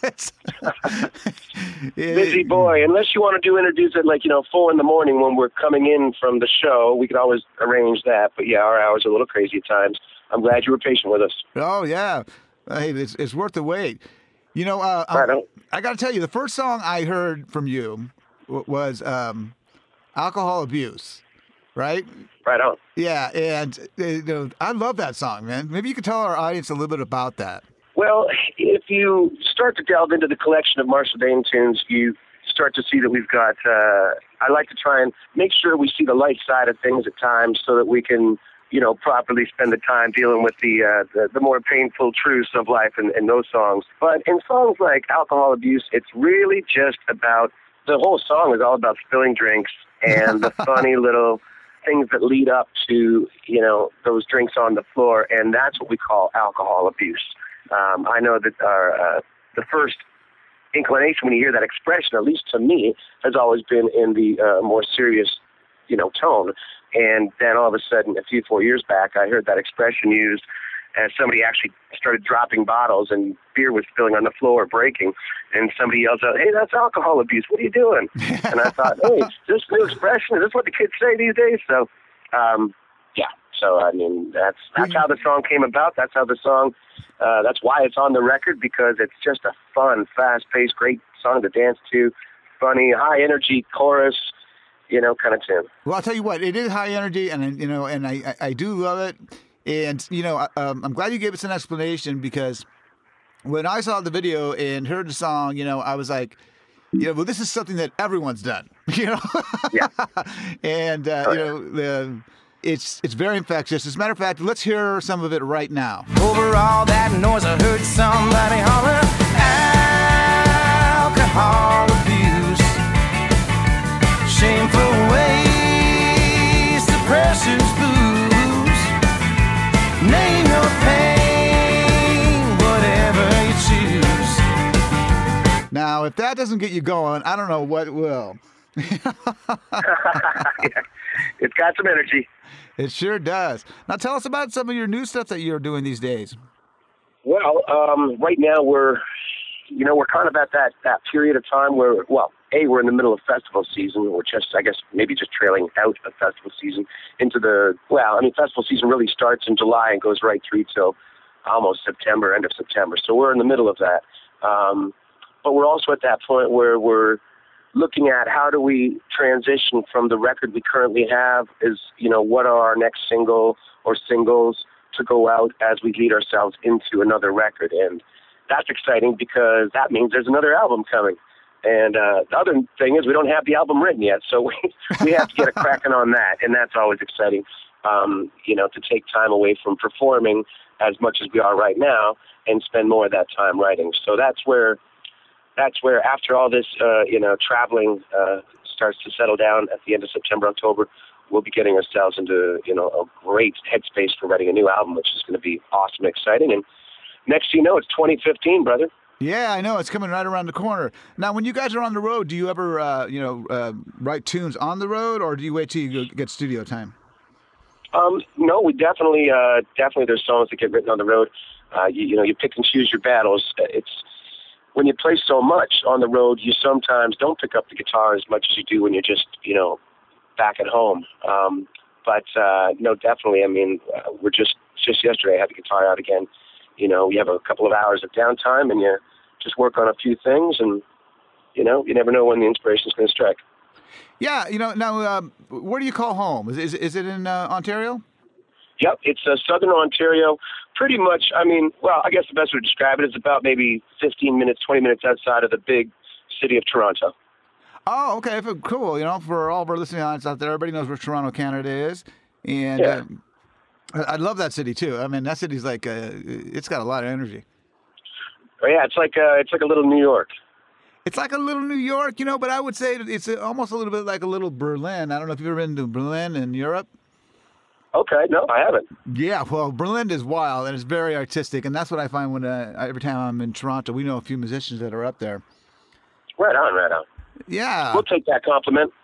Busy boy. Unless you want to introduce it 4 in the morning when we're coming in from the show, we could always arrange that. But, yeah, our hours are a little crazy at times. I'm glad you were patient with us. Oh, yeah. Hey, it's worth the wait. I got to tell you, the first song I heard from you was Alcohol Abuse. right? Right on. Yeah, and I love that song, man. Maybe you could tell our audience a little bit about that. Well, if you start to delve into the collection of Marshall Dane tunes, you start to see that we've got, I like to try and make sure we see the light side of things at times so that we can, properly spend the time dealing with the more painful truths of life in those songs. But in songs like Alcohol Abuse, it's really just about, the whole song is all about spilling drinks and the funny little things that lead up to, those drinks on the floor, and that's what we call alcohol abuse. I know that the first inclination when you hear that expression, at least to me, has always been in the more serious, tone. And then all of a sudden, a few 4 years back, I heard that expression used as somebody actually started dropping bottles and beer was spilling on the floor, breaking, and somebody yells out, "Hey, that's alcohol abuse. What are you doing?" And I thought, hey, is this a new expression? Is this what the kids say these days? So, yeah. So, I mean, that's how the song came about. That's how the song, that's why it's on the record, because it's just a fun, fast-paced, great song to dance to, funny, high-energy chorus, kind of tune. Well, I'll tell you what, it is high energy, and I do love it. And, I'm glad you gave us an explanation, because when I saw the video and heard the song, I was like, well, this is something that everyone's done, Yeah. And, it's very infectious. As a matter of fact, let's hear some of it right now. Over all that noise, I heard somebody holler, alcohol abuse, shameful ways to precious booze. Name your pain, whatever you choose. Now, if that doesn't get you going, I don't know what will. Yeah. It's got some energy. It sure does. Now, tell us about some of your new stuff that you're doing these days. Well, right now we're kind of at that period of time where, we're in the middle of festival season. We're just, I guess, maybe just trailing out of festival season into festival season really starts in July and goes right through till almost September, end of September. So we're in the middle of that. But we're also at that point where we're looking at how do we transition from the record we currently have is, what are our next single or singles to go out as we lead ourselves into another record. And that's exciting because that means there's another album coming. And the other thing is we don't have the album written yet, so we have to get a cracking on that, and that's always exciting, to take time away from performing as much as we are right now and spend more of that time writing. So that's where after all this, traveling starts to settle down at the end of September, October, we'll be getting ourselves into, a great headspace for writing a new album, which is going to be awesome and exciting. And next thing you know, it's 2015, brother. Yeah, I know. It's coming right around the corner. Now, when you guys are on the road, do you ever, write tunes on the road, or do you wait till you get studio time? No, we definitely there's songs that get written on the road. You pick and choose your battles. It's when you play so much on the road, you sometimes don't pick up the guitar as much as you do when you're just, back at home. But no, definitely. I mean, we're just yesterday I had the guitar out again. You have a couple of hours of downtime and you just work on a few things, and you never know when the inspiration is going to strike. Yeah, now where do you call home? Is it in Ontario? Yep, it's southern Ontario. Pretty much, I guess the best way to describe it is about maybe 15 minutes, 20 minutes outside of the big city of Toronto. Oh, okay, cool. For all of our listening audience out there, everybody knows where Toronto, Canada is, and yeah. I love that city too. I mean, that city's like it's got a lot of energy. Oh yeah, it's like a little New York. It's like a little New York, but I would say it's almost a little bit like a little Berlin. I don't know if you've ever been to Berlin in Europe. Okay, no, I haven't. Yeah, well, Berlin is wild and it's very artistic, and that's what I find when every time I'm in Toronto. We know a few musicians that are up there. Right on. Yeah, we'll take that compliment.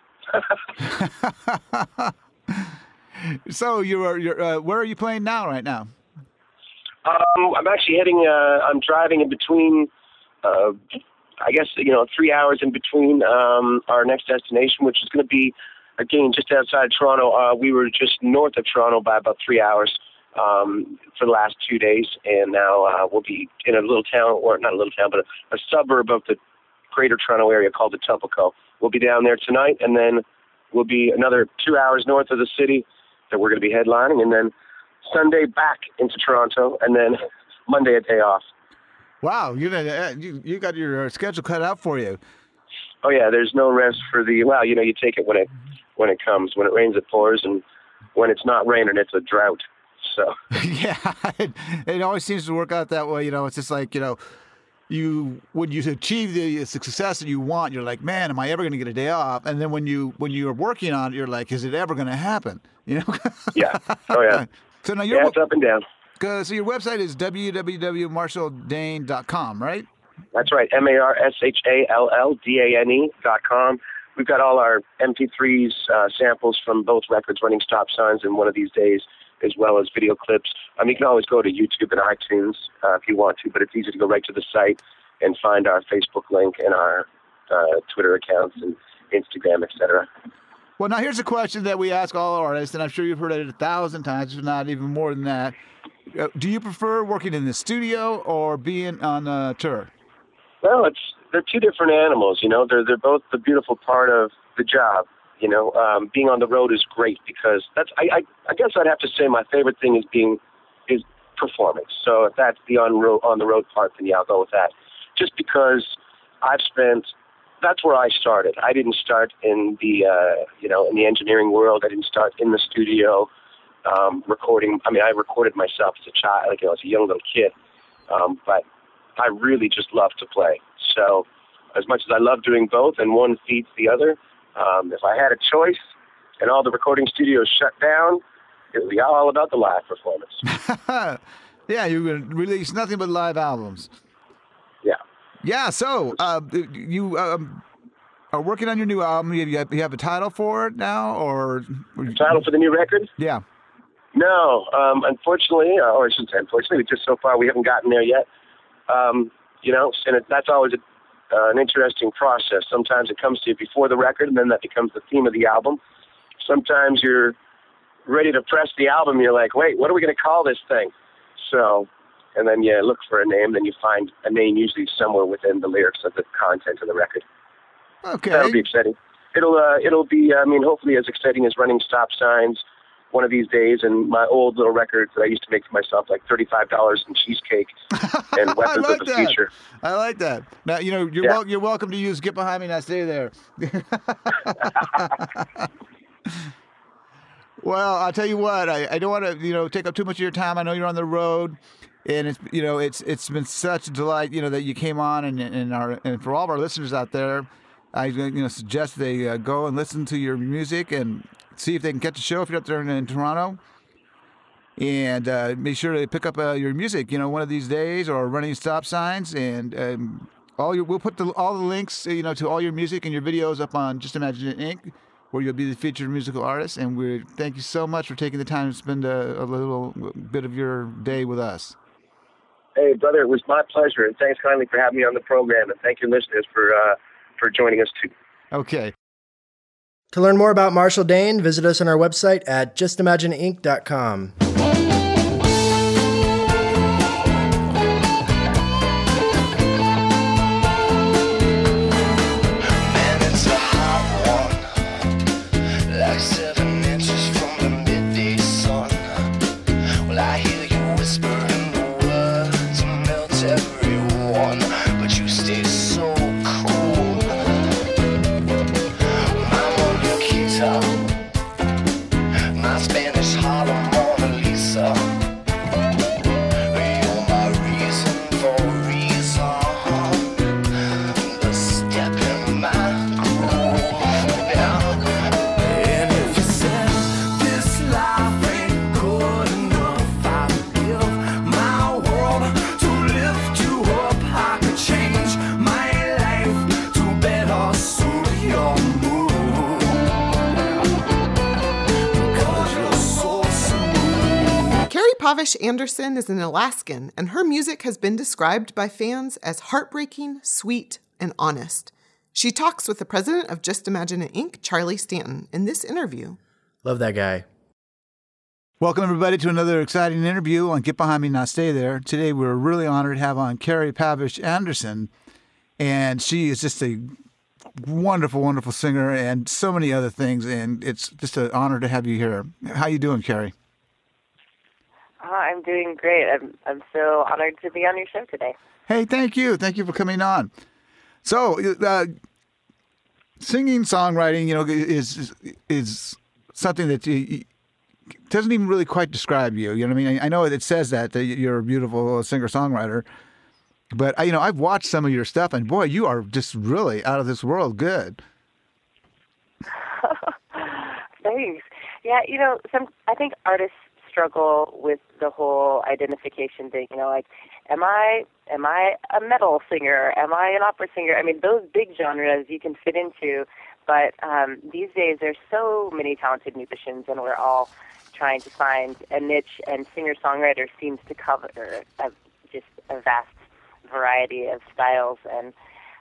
So you're where are you playing right now? I'm actually heading. I'm driving in between. I guess 3 hours in between our next destination, which is going to be again just outside of Toronto. We were just north of Toronto by about 3 hours for the last 2 days, and now we'll be in a little town, or not a little town, but a suburb of the Greater Toronto area called Etobicoke. We'll be down there tonight, and then we'll be another 2 hours north of the city that we're going to be headlining, and then Sunday back into Toronto, and then Monday a day off. Wow, you got your schedule cut out for you. Oh yeah, there's no rest for the. Well, you take it when it comes. When it rains, it pours, and when it's not raining, it's a drought. So yeah, it always seems to work out that way. It's just like when you achieve the success that you want, you're like, man, am I ever going to get a day off? And then when you're working on it, you're like, is it ever going to happen? Yeah. Oh yeah. So now it's up and down. So your website is www.marshaldane.com, right? That's right. MarshallDane.com. We've got all our MP3s, samples from both records, Running Stop Signs and One of These Days, as well as video clips. You can always go to YouTube and iTunes if you want to, but it's easy to go right to the site and find our Facebook link and our Twitter accounts and Instagram, etc. Well, now here's a question that we ask all artists, and I'm sure you've heard it 1,000 times, if not even more than that. Do you prefer working in the studio or being on a tour? Well, they're two different animals, They're both the beautiful part of the job. Being on the road is great because I guess I'd have to say my favorite thing is performance. So if that's the on the road part, then yeah, I'll go with that. Just because that's where I started. I didn't start in the in the engineering world. I didn't start in the studio recording. I recorded myself as a child, as a young little kid. But I really just love to play. So as much as I love doing both and one feeds the other, if I had a choice and all the recording studios shut down, it would be all about the live performance. Yeah, you would release nothing but live albums. Yeah. Yeah, so you are working on your new album. You have a title for it now? Or the title for the new record? Yeah. No, unfortunately, or I shouldn't say unfortunately, just so far we haven't gotten there yet. And that's always an interesting process. Sometimes it comes to you before the record, and then that becomes the theme of the album. Sometimes you're ready to press the album, you're like, wait, what are we going to call this thing? So, and then you look for a name, then you find a name usually somewhere within the lyrics of the content of the record. Okay. That'll be exciting. It'll be, hopefully as exciting as Running Stop Signs, One of These Days, and my old little records that I used to make for myself, like $35 in cheesecake and Weapons of the Future. I like that. Now, you're welcome to use Get Behind Me and I Stay There. Well, I'll tell you what, I don't want to, take up too much of your time. I know you're on the road, and it's been such a delight, that you came on, and for all of our listeners out there, I suggest they go and listen to your music and see if they can catch a show if you're up there in Toronto, and make sure to pick up your music, One of These Days or Running Stop Signs, and we'll put all the links, to all your music and your videos up on Just Imagine It Inc., where you'll be the featured musical artist. And we thank you so much for taking the time to spend a little bit of your day with us. Hey, brother, it was my pleasure, and thanks kindly for having me on the program, and thank your listeners for joining us too. Okay. To learn more about Marshall Dane, visit us on our website at justimagineinc.com. Pavish Anderson is an Alaskan, and her music has been described by fans as heartbreaking, sweet, and honest. She talks with the president of Just Imagine It Inc., Charlie Stanton, in this interview. Love that guy. Welcome, everybody, to another exciting interview on Get Behind Me, Not Stay There. Today, we're really honored to have on Carrie Pavish Anderson, and she is just a wonderful, wonderful singer and so many other things. And it's just an honor to have you here. How you doing, Carrie? I'm doing great. I'm so honored to be on your show today. Hey, thank you. Thank you for coming on. So, singing, songwriting, is something that doesn't even really quite describe you. You know what I mean? I know it says that you're a beautiful singer-songwriter, but I've watched some of your stuff, and boy, you are just really out of this world good. Thanks. Yeah, I think artists struggle with the whole identification thing. Like, am I a metal singer? Am I an opera singer? I mean, those big genres you can fit into, but these days there's so many talented musicians, and we're all trying to find a niche, and singer-songwriter seems to cover just a vast variety of styles. And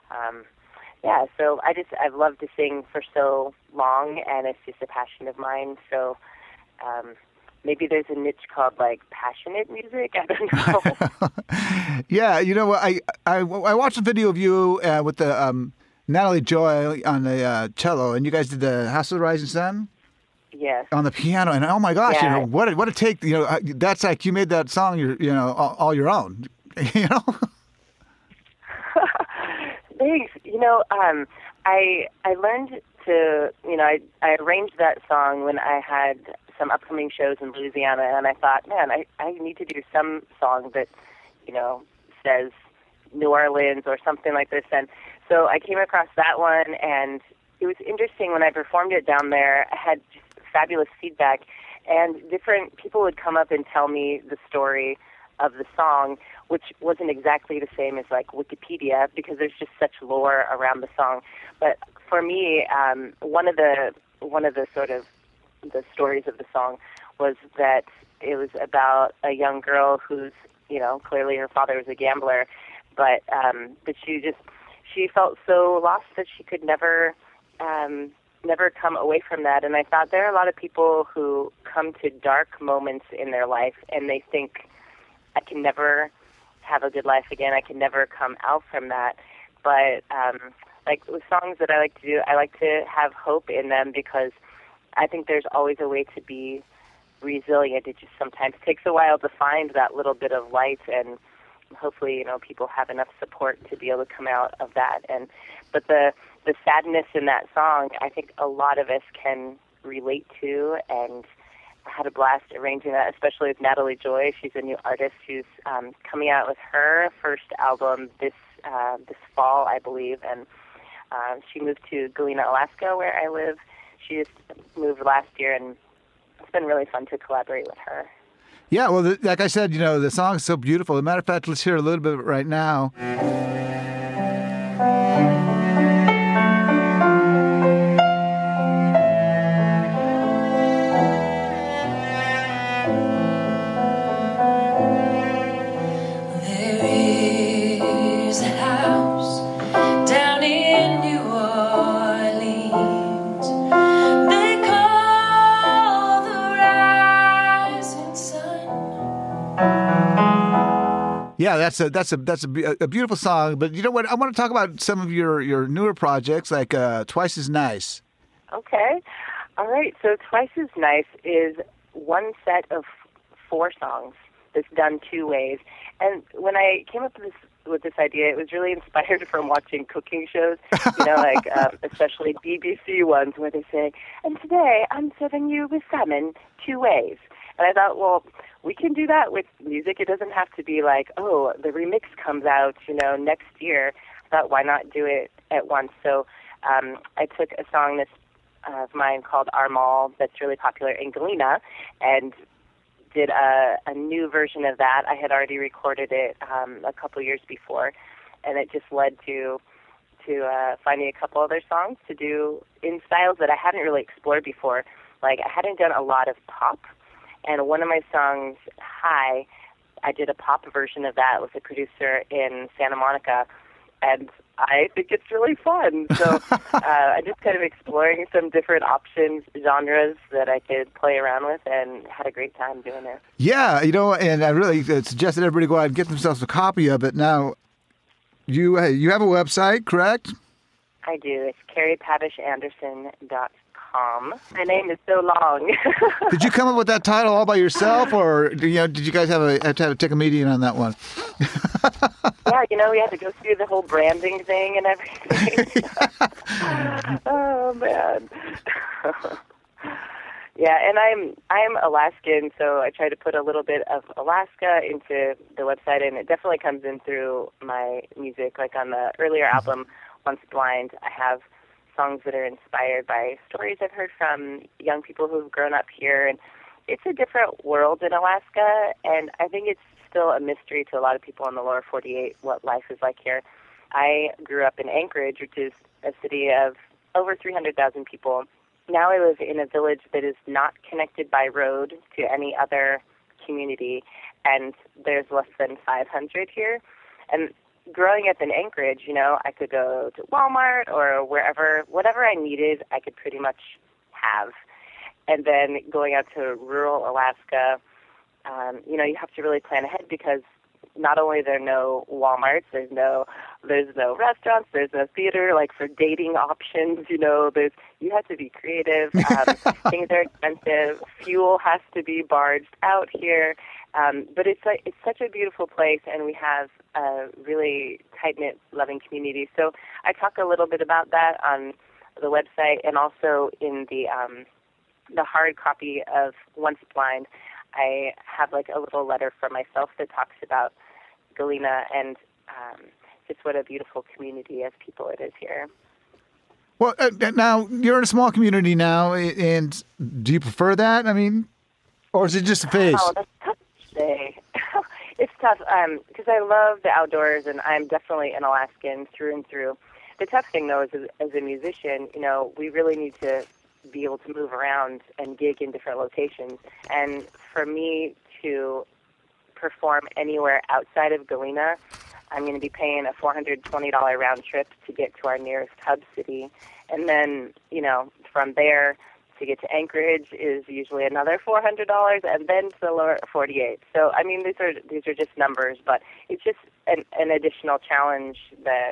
so I've loved to sing for so long, and it's just a passion of mine. So maybe there's a niche called like passionate music. I don't know. Yeah, I watched a video of you with the Natalie Joy on the cello, and you guys did the House of the Rising Sun. Yes. On the piano, and oh my gosh, yeah. What a take! That's like you made that song all your own. Thanks. I learned to I arranged that song when I had some upcoming shows in Louisiana, and I thought, man, I need to do some song that says New Orleans or something like this. And so I came across that one, and it was interesting when I performed it down there. I had just fabulous feedback, and different people would come up and tell me the story of the song, which wasn't exactly the same as like Wikipedia, because there's just such lore around the song. But for me, one of the sort of the stories of the song was that it was about a young girl who's clearly her father was a gambler, but she felt so lost that she could never come away from that. And I thought there are a lot of people who come to dark moments in their life and they think, I can never have a good life again. I can never come out from that. But like with songs that I like to do, I like to have hope in them, because I think there's always a way to be resilient. It just sometimes takes a while to find that little bit of light, and hopefully, people have enough support to be able to come out of that. But the sadness in that song, I think a lot of us can relate to, and I had a blast arranging that, especially with Natalie Joy. She's a new artist who's coming out with her first album this fall, I believe, and she moved to Galena, Alaska, where I live. She just moved last year, and it's been really fun to collaborate with her. Yeah, well, like I said, the song is so beautiful. As a matter of fact, let's hear a little bit of it right now. Yeah, that's a beautiful song. But you know what? I want to talk about some of your newer projects, like Twice as Nice. Okay. All right. So Twice as Nice is one set of 4 songs that's done 2 ways. And when I came up with this idea, it was really inspired from watching cooking shows, especially BBC ones where they say, and today I'm serving you with salmon 2 ways. And I thought, well, we can do that with music. It doesn't have to be like, oh, the remix comes out, next year. I thought, why not do it at once? So I took a song that's of mine called Our Mall that's really popular in Galena, and did a new version of that. I had already recorded it a couple years before, and it just led to finding a couple other songs to do in styles that I hadn't really explored before. Like, I hadn't done a lot of pop. And one of my songs, Hi, I did a pop version of that with a producer in Santa Monica, and I think it's really fun. So I just kind of exploring some different options, genres that I could play around with, and had a great time doing it. Yeah, and I really suggested everybody go out and get themselves a copy of it. Now, you have a website, correct? I do. It's CarriePavishAnderson.com. My name is so long. Did you come up with that title all by yourself, or did you guys have to take a meeting on that one? Yeah, we had to go through the whole branding thing and everything. Oh man. Yeah, and I'm Alaskan, so I try to put a little bit of Alaska into the website, and it definitely comes in through my music. Like on the earlier album, Once Blind, I have songs that are inspired by stories I've heard from young people who've grown up here, and it's a different world in Alaska, and I think it's still a mystery to a lot of people in the lower 48 what life is like here. I grew up in Anchorage, which is a city of over 300,000 people. Now I live in a village that is not connected by road to any other community, and there's less than 500 here. And growing up in Anchorage, I could go to Walmart or wherever, whatever I needed, I could pretty much have. And then going out to rural Alaska, you have to really plan ahead because not only are there no Walmarts, there's no restaurants, there's no theater, like for dating options, you have to be creative. Things are expensive. Fuel has to be barged out here. But it's such a beautiful place, and we have a really tight-knit, loving community. So I talk a little bit about that on the website, and also in the hard copy of Once Blind, I have like a little letter for myself that talks about Galena and just what a beautiful community of people it is here. Well, now you're in a small community now, and do you prefer that? I mean, or is it just a phase? Oh, that's tough to say. It's tough because I love the outdoors, and I'm definitely an Alaskan through and through. The tough thing, though, is as a musician, we really need to be able to move around and gig in different locations. And for me to perform anywhere outside of Galena, I'm going to be paying a $420 round trip to get to our nearest hub city. And then, from there to get to Anchorage is usually another $400, and then to the lower 48. So, I mean, these are just numbers, but it's just an additional challenge that,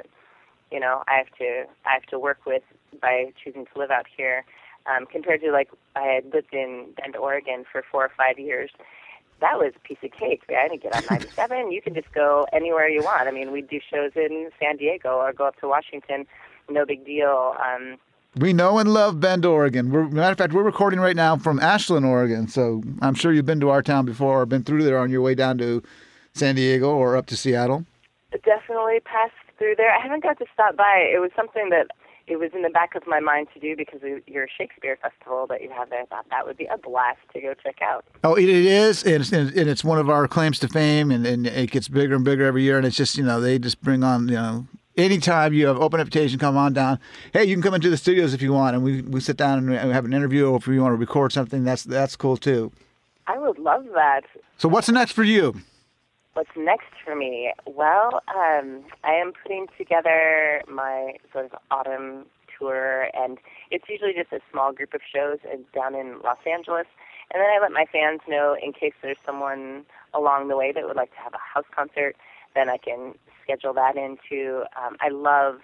I have to work with by choosing to live out here. Compared to like I had lived in Bend, Oregon for 4 or 5 years. That was a piece of cake. I didn't get on 97. You can just go anywhere you want. I mean, we'd do shows in San Diego or go up to Washington. No big deal. We know and love Bend, Oregon. Matter of fact, we're recording right now from Ashland, Oregon. So I'm sure you've been to our town before or been through there on your way down to San Diego or up to Seattle. Definitely passed through there. I haven't got to stop by. It was something that it was in the back of my mind to do because of your Shakespeare festival that you have there. I thought that would be a blast to go check out. Oh, it is, and it's one of our claims to fame, and it gets bigger and bigger every year, and it's just, they just bring on, anytime you have open invitation, come on down. Hey, you can come into the studios if you want, and we sit down and we have an interview, or if you want to record something, that's cool too. I would love that. So what's next for you? What's next for me? Well, I am putting together my sort of autumn tour, and it's usually just a small group of shows down in Los Angeles. And then I let my fans know in case there's someone along the way that would like to have a house concert, then I can schedule that into. I love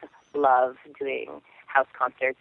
doing house concerts.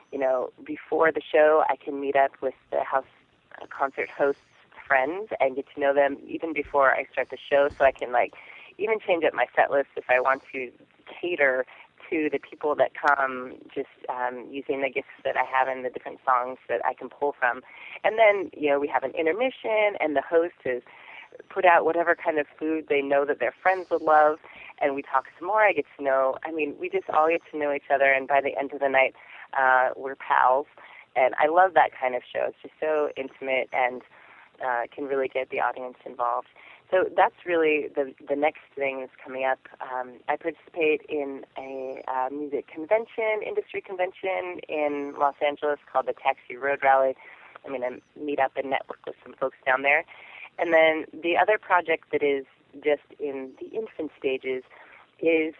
Before the show, I can meet up with the house concert hosts' friends and get to know them even before I start the show, so I can even change up my set list if I want to cater to the people that come, just using the gifts that I have in the different songs that I can pull from. And then, we have an intermission, and the host has put out whatever kind of food they know that their friends would love, and we talk some more. I get to know, we just all get to know each other, and by the end of the night, we're pals. And I love that kind of show. It's just so intimate and can really get the audience involved. So that's really the next thing that's coming up. I participate in a music convention, industry convention in Los Angeles called the Taxi Road Rally. I'm going to meet up and network with some folks down there. And then the other project that is just in the infant stages is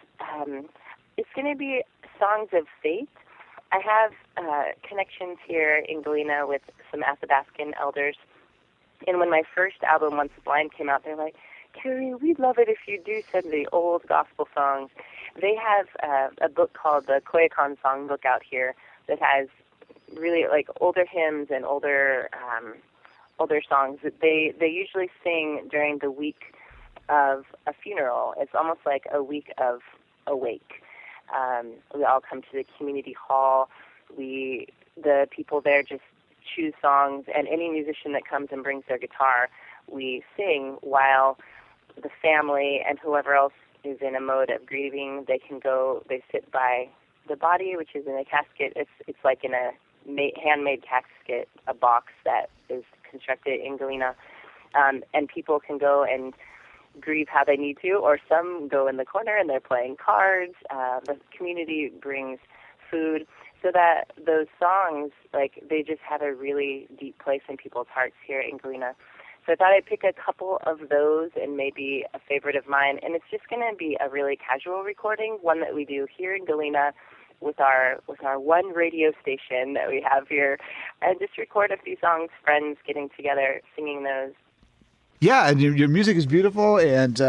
it's going to be Songs of Faith. I have connections here in Galena with some Athabascan elders. And when my first album, Once Blind, came out, they're like, Carrie, we'd love it if you do send the old gospel songs. They have a book called the Koyukon Songbook out here that has really like older hymns and older songs that they usually sing during the week of a funeral. It's almost like a week of a wake. We all come to the community hall. The people there just choose songs, and any musician that comes and brings their guitar, we sing while the family and whoever else is in a mode of grieving, they sit by the body, which is in a casket. It's like in a handmade casket, a box that is constructed in Galena, and people can go and grieve how they need to, or some go in the corner and they're playing cards. The community brings food, so that those songs, like, they just have a really deep place in people's hearts here in Galena. So I thought I'd pick a couple of those and maybe a favorite of mine, and it's just going to be a really casual recording, one that we do here in Galena with our one radio station that we have here, and just record a few songs, friends getting together, singing those. Yeah, and your music is beautiful, and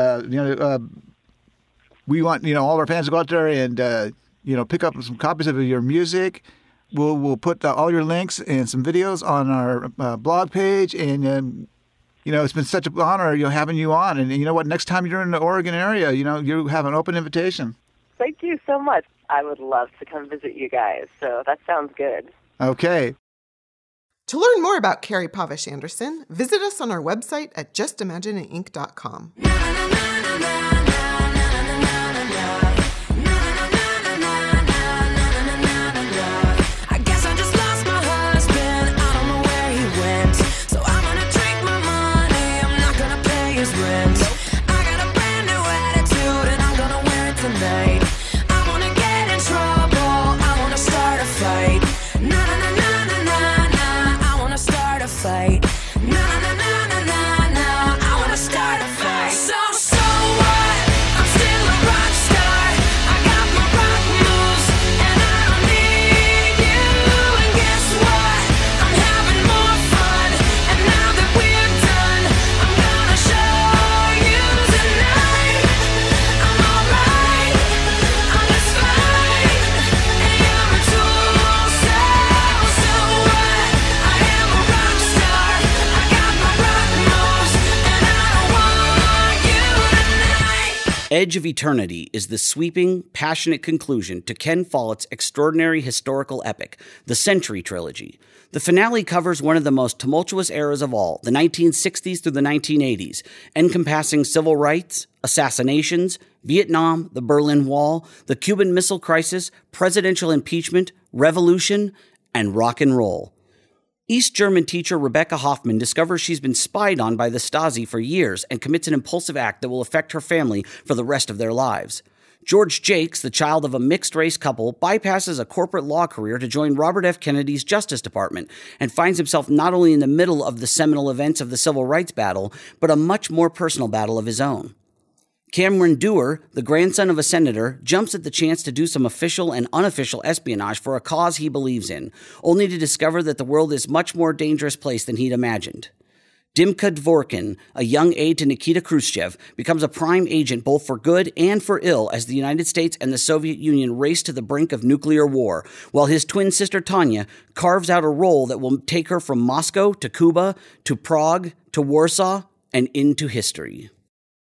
we want all of our fans to go out there and pick up some copies of your music. We'll put all your links and some videos on our blog page, and it's been such an honor having you on. And you know what? Next time you're in the Oregon area, you have an open invitation. Thank you so much. I would love to come visit you guys. So that sounds good. Okay. To learn more about Carrie Pavish Anderson, visit us on our website at justimagineinc.com. Edge of Eternity is the sweeping, passionate conclusion to Ken Follett's extraordinary historical epic, the Century Trilogy. The finale covers one of the most tumultuous eras of all, the 1960s through the 1980s, encompassing civil rights, assassinations, Vietnam, the Berlin Wall, the Cuban Missile Crisis, presidential impeachment, revolution, and rock and roll. East German teacher Rebecca Hoffman discovers she's been spied on by the Stasi for years and commits an impulsive act that will affect her family for the rest of their lives. George Jakes, the child of a mixed-race couple, bypasses a corporate law career to join Robert F. Kennedy's Justice Department and finds himself not only in the middle of the seminal events of the Civil Rights battle, but a much more personal battle of his own. Cameron Dewar, the grandson of a senator, jumps at the chance to do some official and unofficial espionage for a cause he believes in, only to discover that the world is a much more dangerous place than he'd imagined. Dimka Dvorkin, a young aide to Nikita Khrushchev, becomes a prime agent both for good and for ill as the United States and the Soviet Union race to the brink of nuclear war, while his twin sister Tanya carves out a role that will take her from Moscow to Cuba to Prague to Warsaw and into history.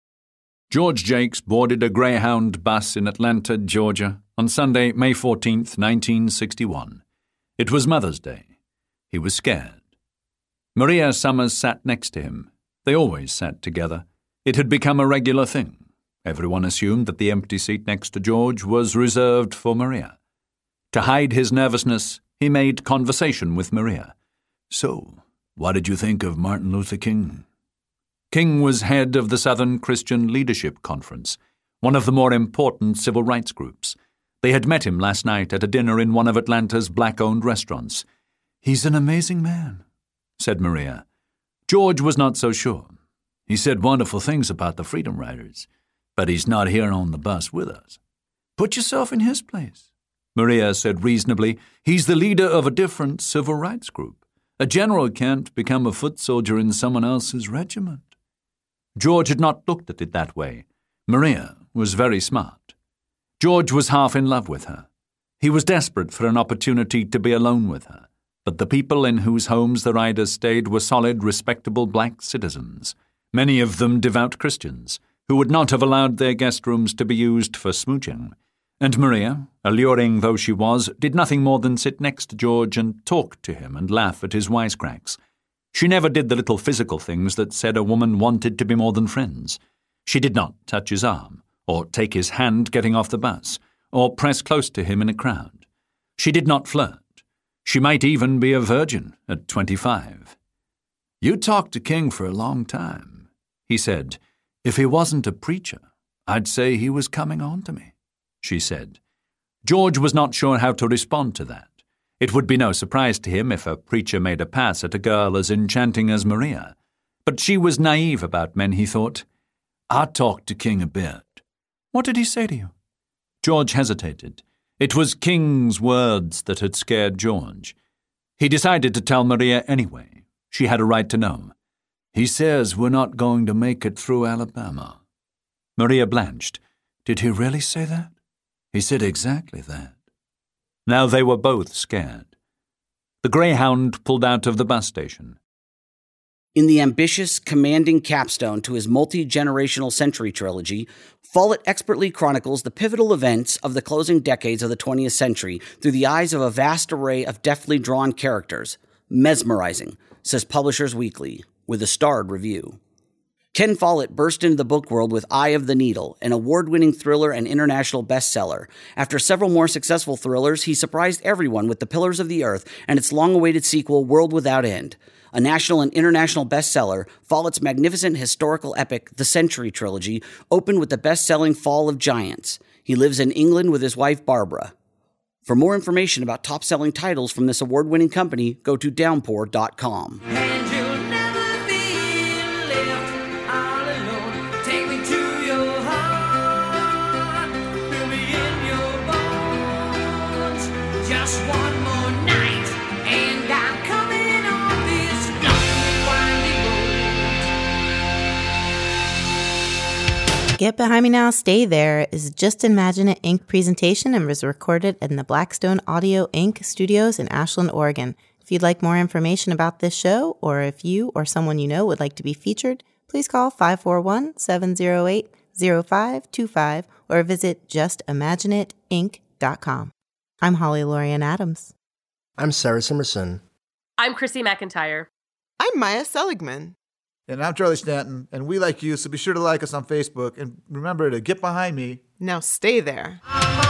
George Jakes boarded a Greyhound bus in Atlanta, Georgia, on Sunday, May 14th, 1961. It was Mother's Day. He was scared. Maria Summers sat next to him. They always sat together. It had become a regular thing. Everyone assumed that the empty seat next to George was reserved for Maria. To hide his nervousness, he made conversation with Maria. "So, what did you think of Martin Luther King?" King was head of the Southern Christian Leadership Conference, one of the more important civil rights groups. They had met him last night at a dinner in one of Atlanta's black-owned restaurants. "He's an amazing man," said Maria. George was not so sure. "He said wonderful things about the Freedom Riders, but he's not here on the bus with us." "Put yourself in his place," Maria said reasonably. "He's the leader of a different civil rights group. A general can't become a foot soldier in someone else's regiment." George had not looked at it that way. Maria was very smart. George was half in love with her. He was desperate for an opportunity to be alone with her, but the people in whose homes the riders stayed were solid, respectable black citizens, many of them devout Christians, who would not have allowed their guest rooms to be used for smooching. And Maria, alluring though she was, did nothing more than sit next to George and talk to him and laugh at his wisecracks. She never did the little physical things that said a woman wanted to be more than friends. She did not touch his arm, or take his hand getting off the bus, or press close to him in a crowd. She did not flirt. She might even be a virgin at 25. "You talked to King for a long time," he said. "If he wasn't a preacher, I'd say he was coming on to me," she said. George was not sure how to respond to that. It would be no surprise to him if a preacher made a pass at a girl as enchanting as Maria. But she was naive about men, he thought. "I talked to King a bit." "What did he say to you?" George hesitated. It was King's words that had scared George. He decided to tell Maria anyway. She had a right to know. "He says we're not going to make it through Alabama." Maria blanched. "Did he really say that?" "He said exactly that." Now they were both scared. The Greyhound pulled out of the bus station. In the ambitious, commanding capstone to his multi-generational Century trilogy, Follett expertly chronicles the pivotal events of the closing decades of the 20th century through the eyes of a vast array of deftly drawn characters. Mesmerizing, says Publishers Weekly, with a starred review. Ken Follett burst into the book world with Eye of the Needle, an award-winning thriller and international bestseller. After several more successful thrillers, he surprised everyone with The Pillars of the Earth and its long-awaited sequel, World Without End. A national and international bestseller, Follett's magnificent historical epic, The Century Trilogy, opened with the best-selling Fall of Giants. He lives in England with his wife, Barbara. For more information about top-selling titles from this award-winning company, go to downpour.com. Get Behind Me Now, Stay There is Just Imagine It Inc. presentation and was recorded in the Blackstone Audio Inc. studios in Ashland, Oregon. If you'd like more information about this show, or if you or someone you know would like to be featured, please call 541-708-0525 or visit justimagineitinc.com. I'm Holly Lorian Adams. I'm Sarah Simerson. I'm Chrissy McIntyre. I'm Maya Seligman. And I'm Charlie Stanton, and we like you, so be sure to like us on Facebook. And remember to get behind me. Now stay there.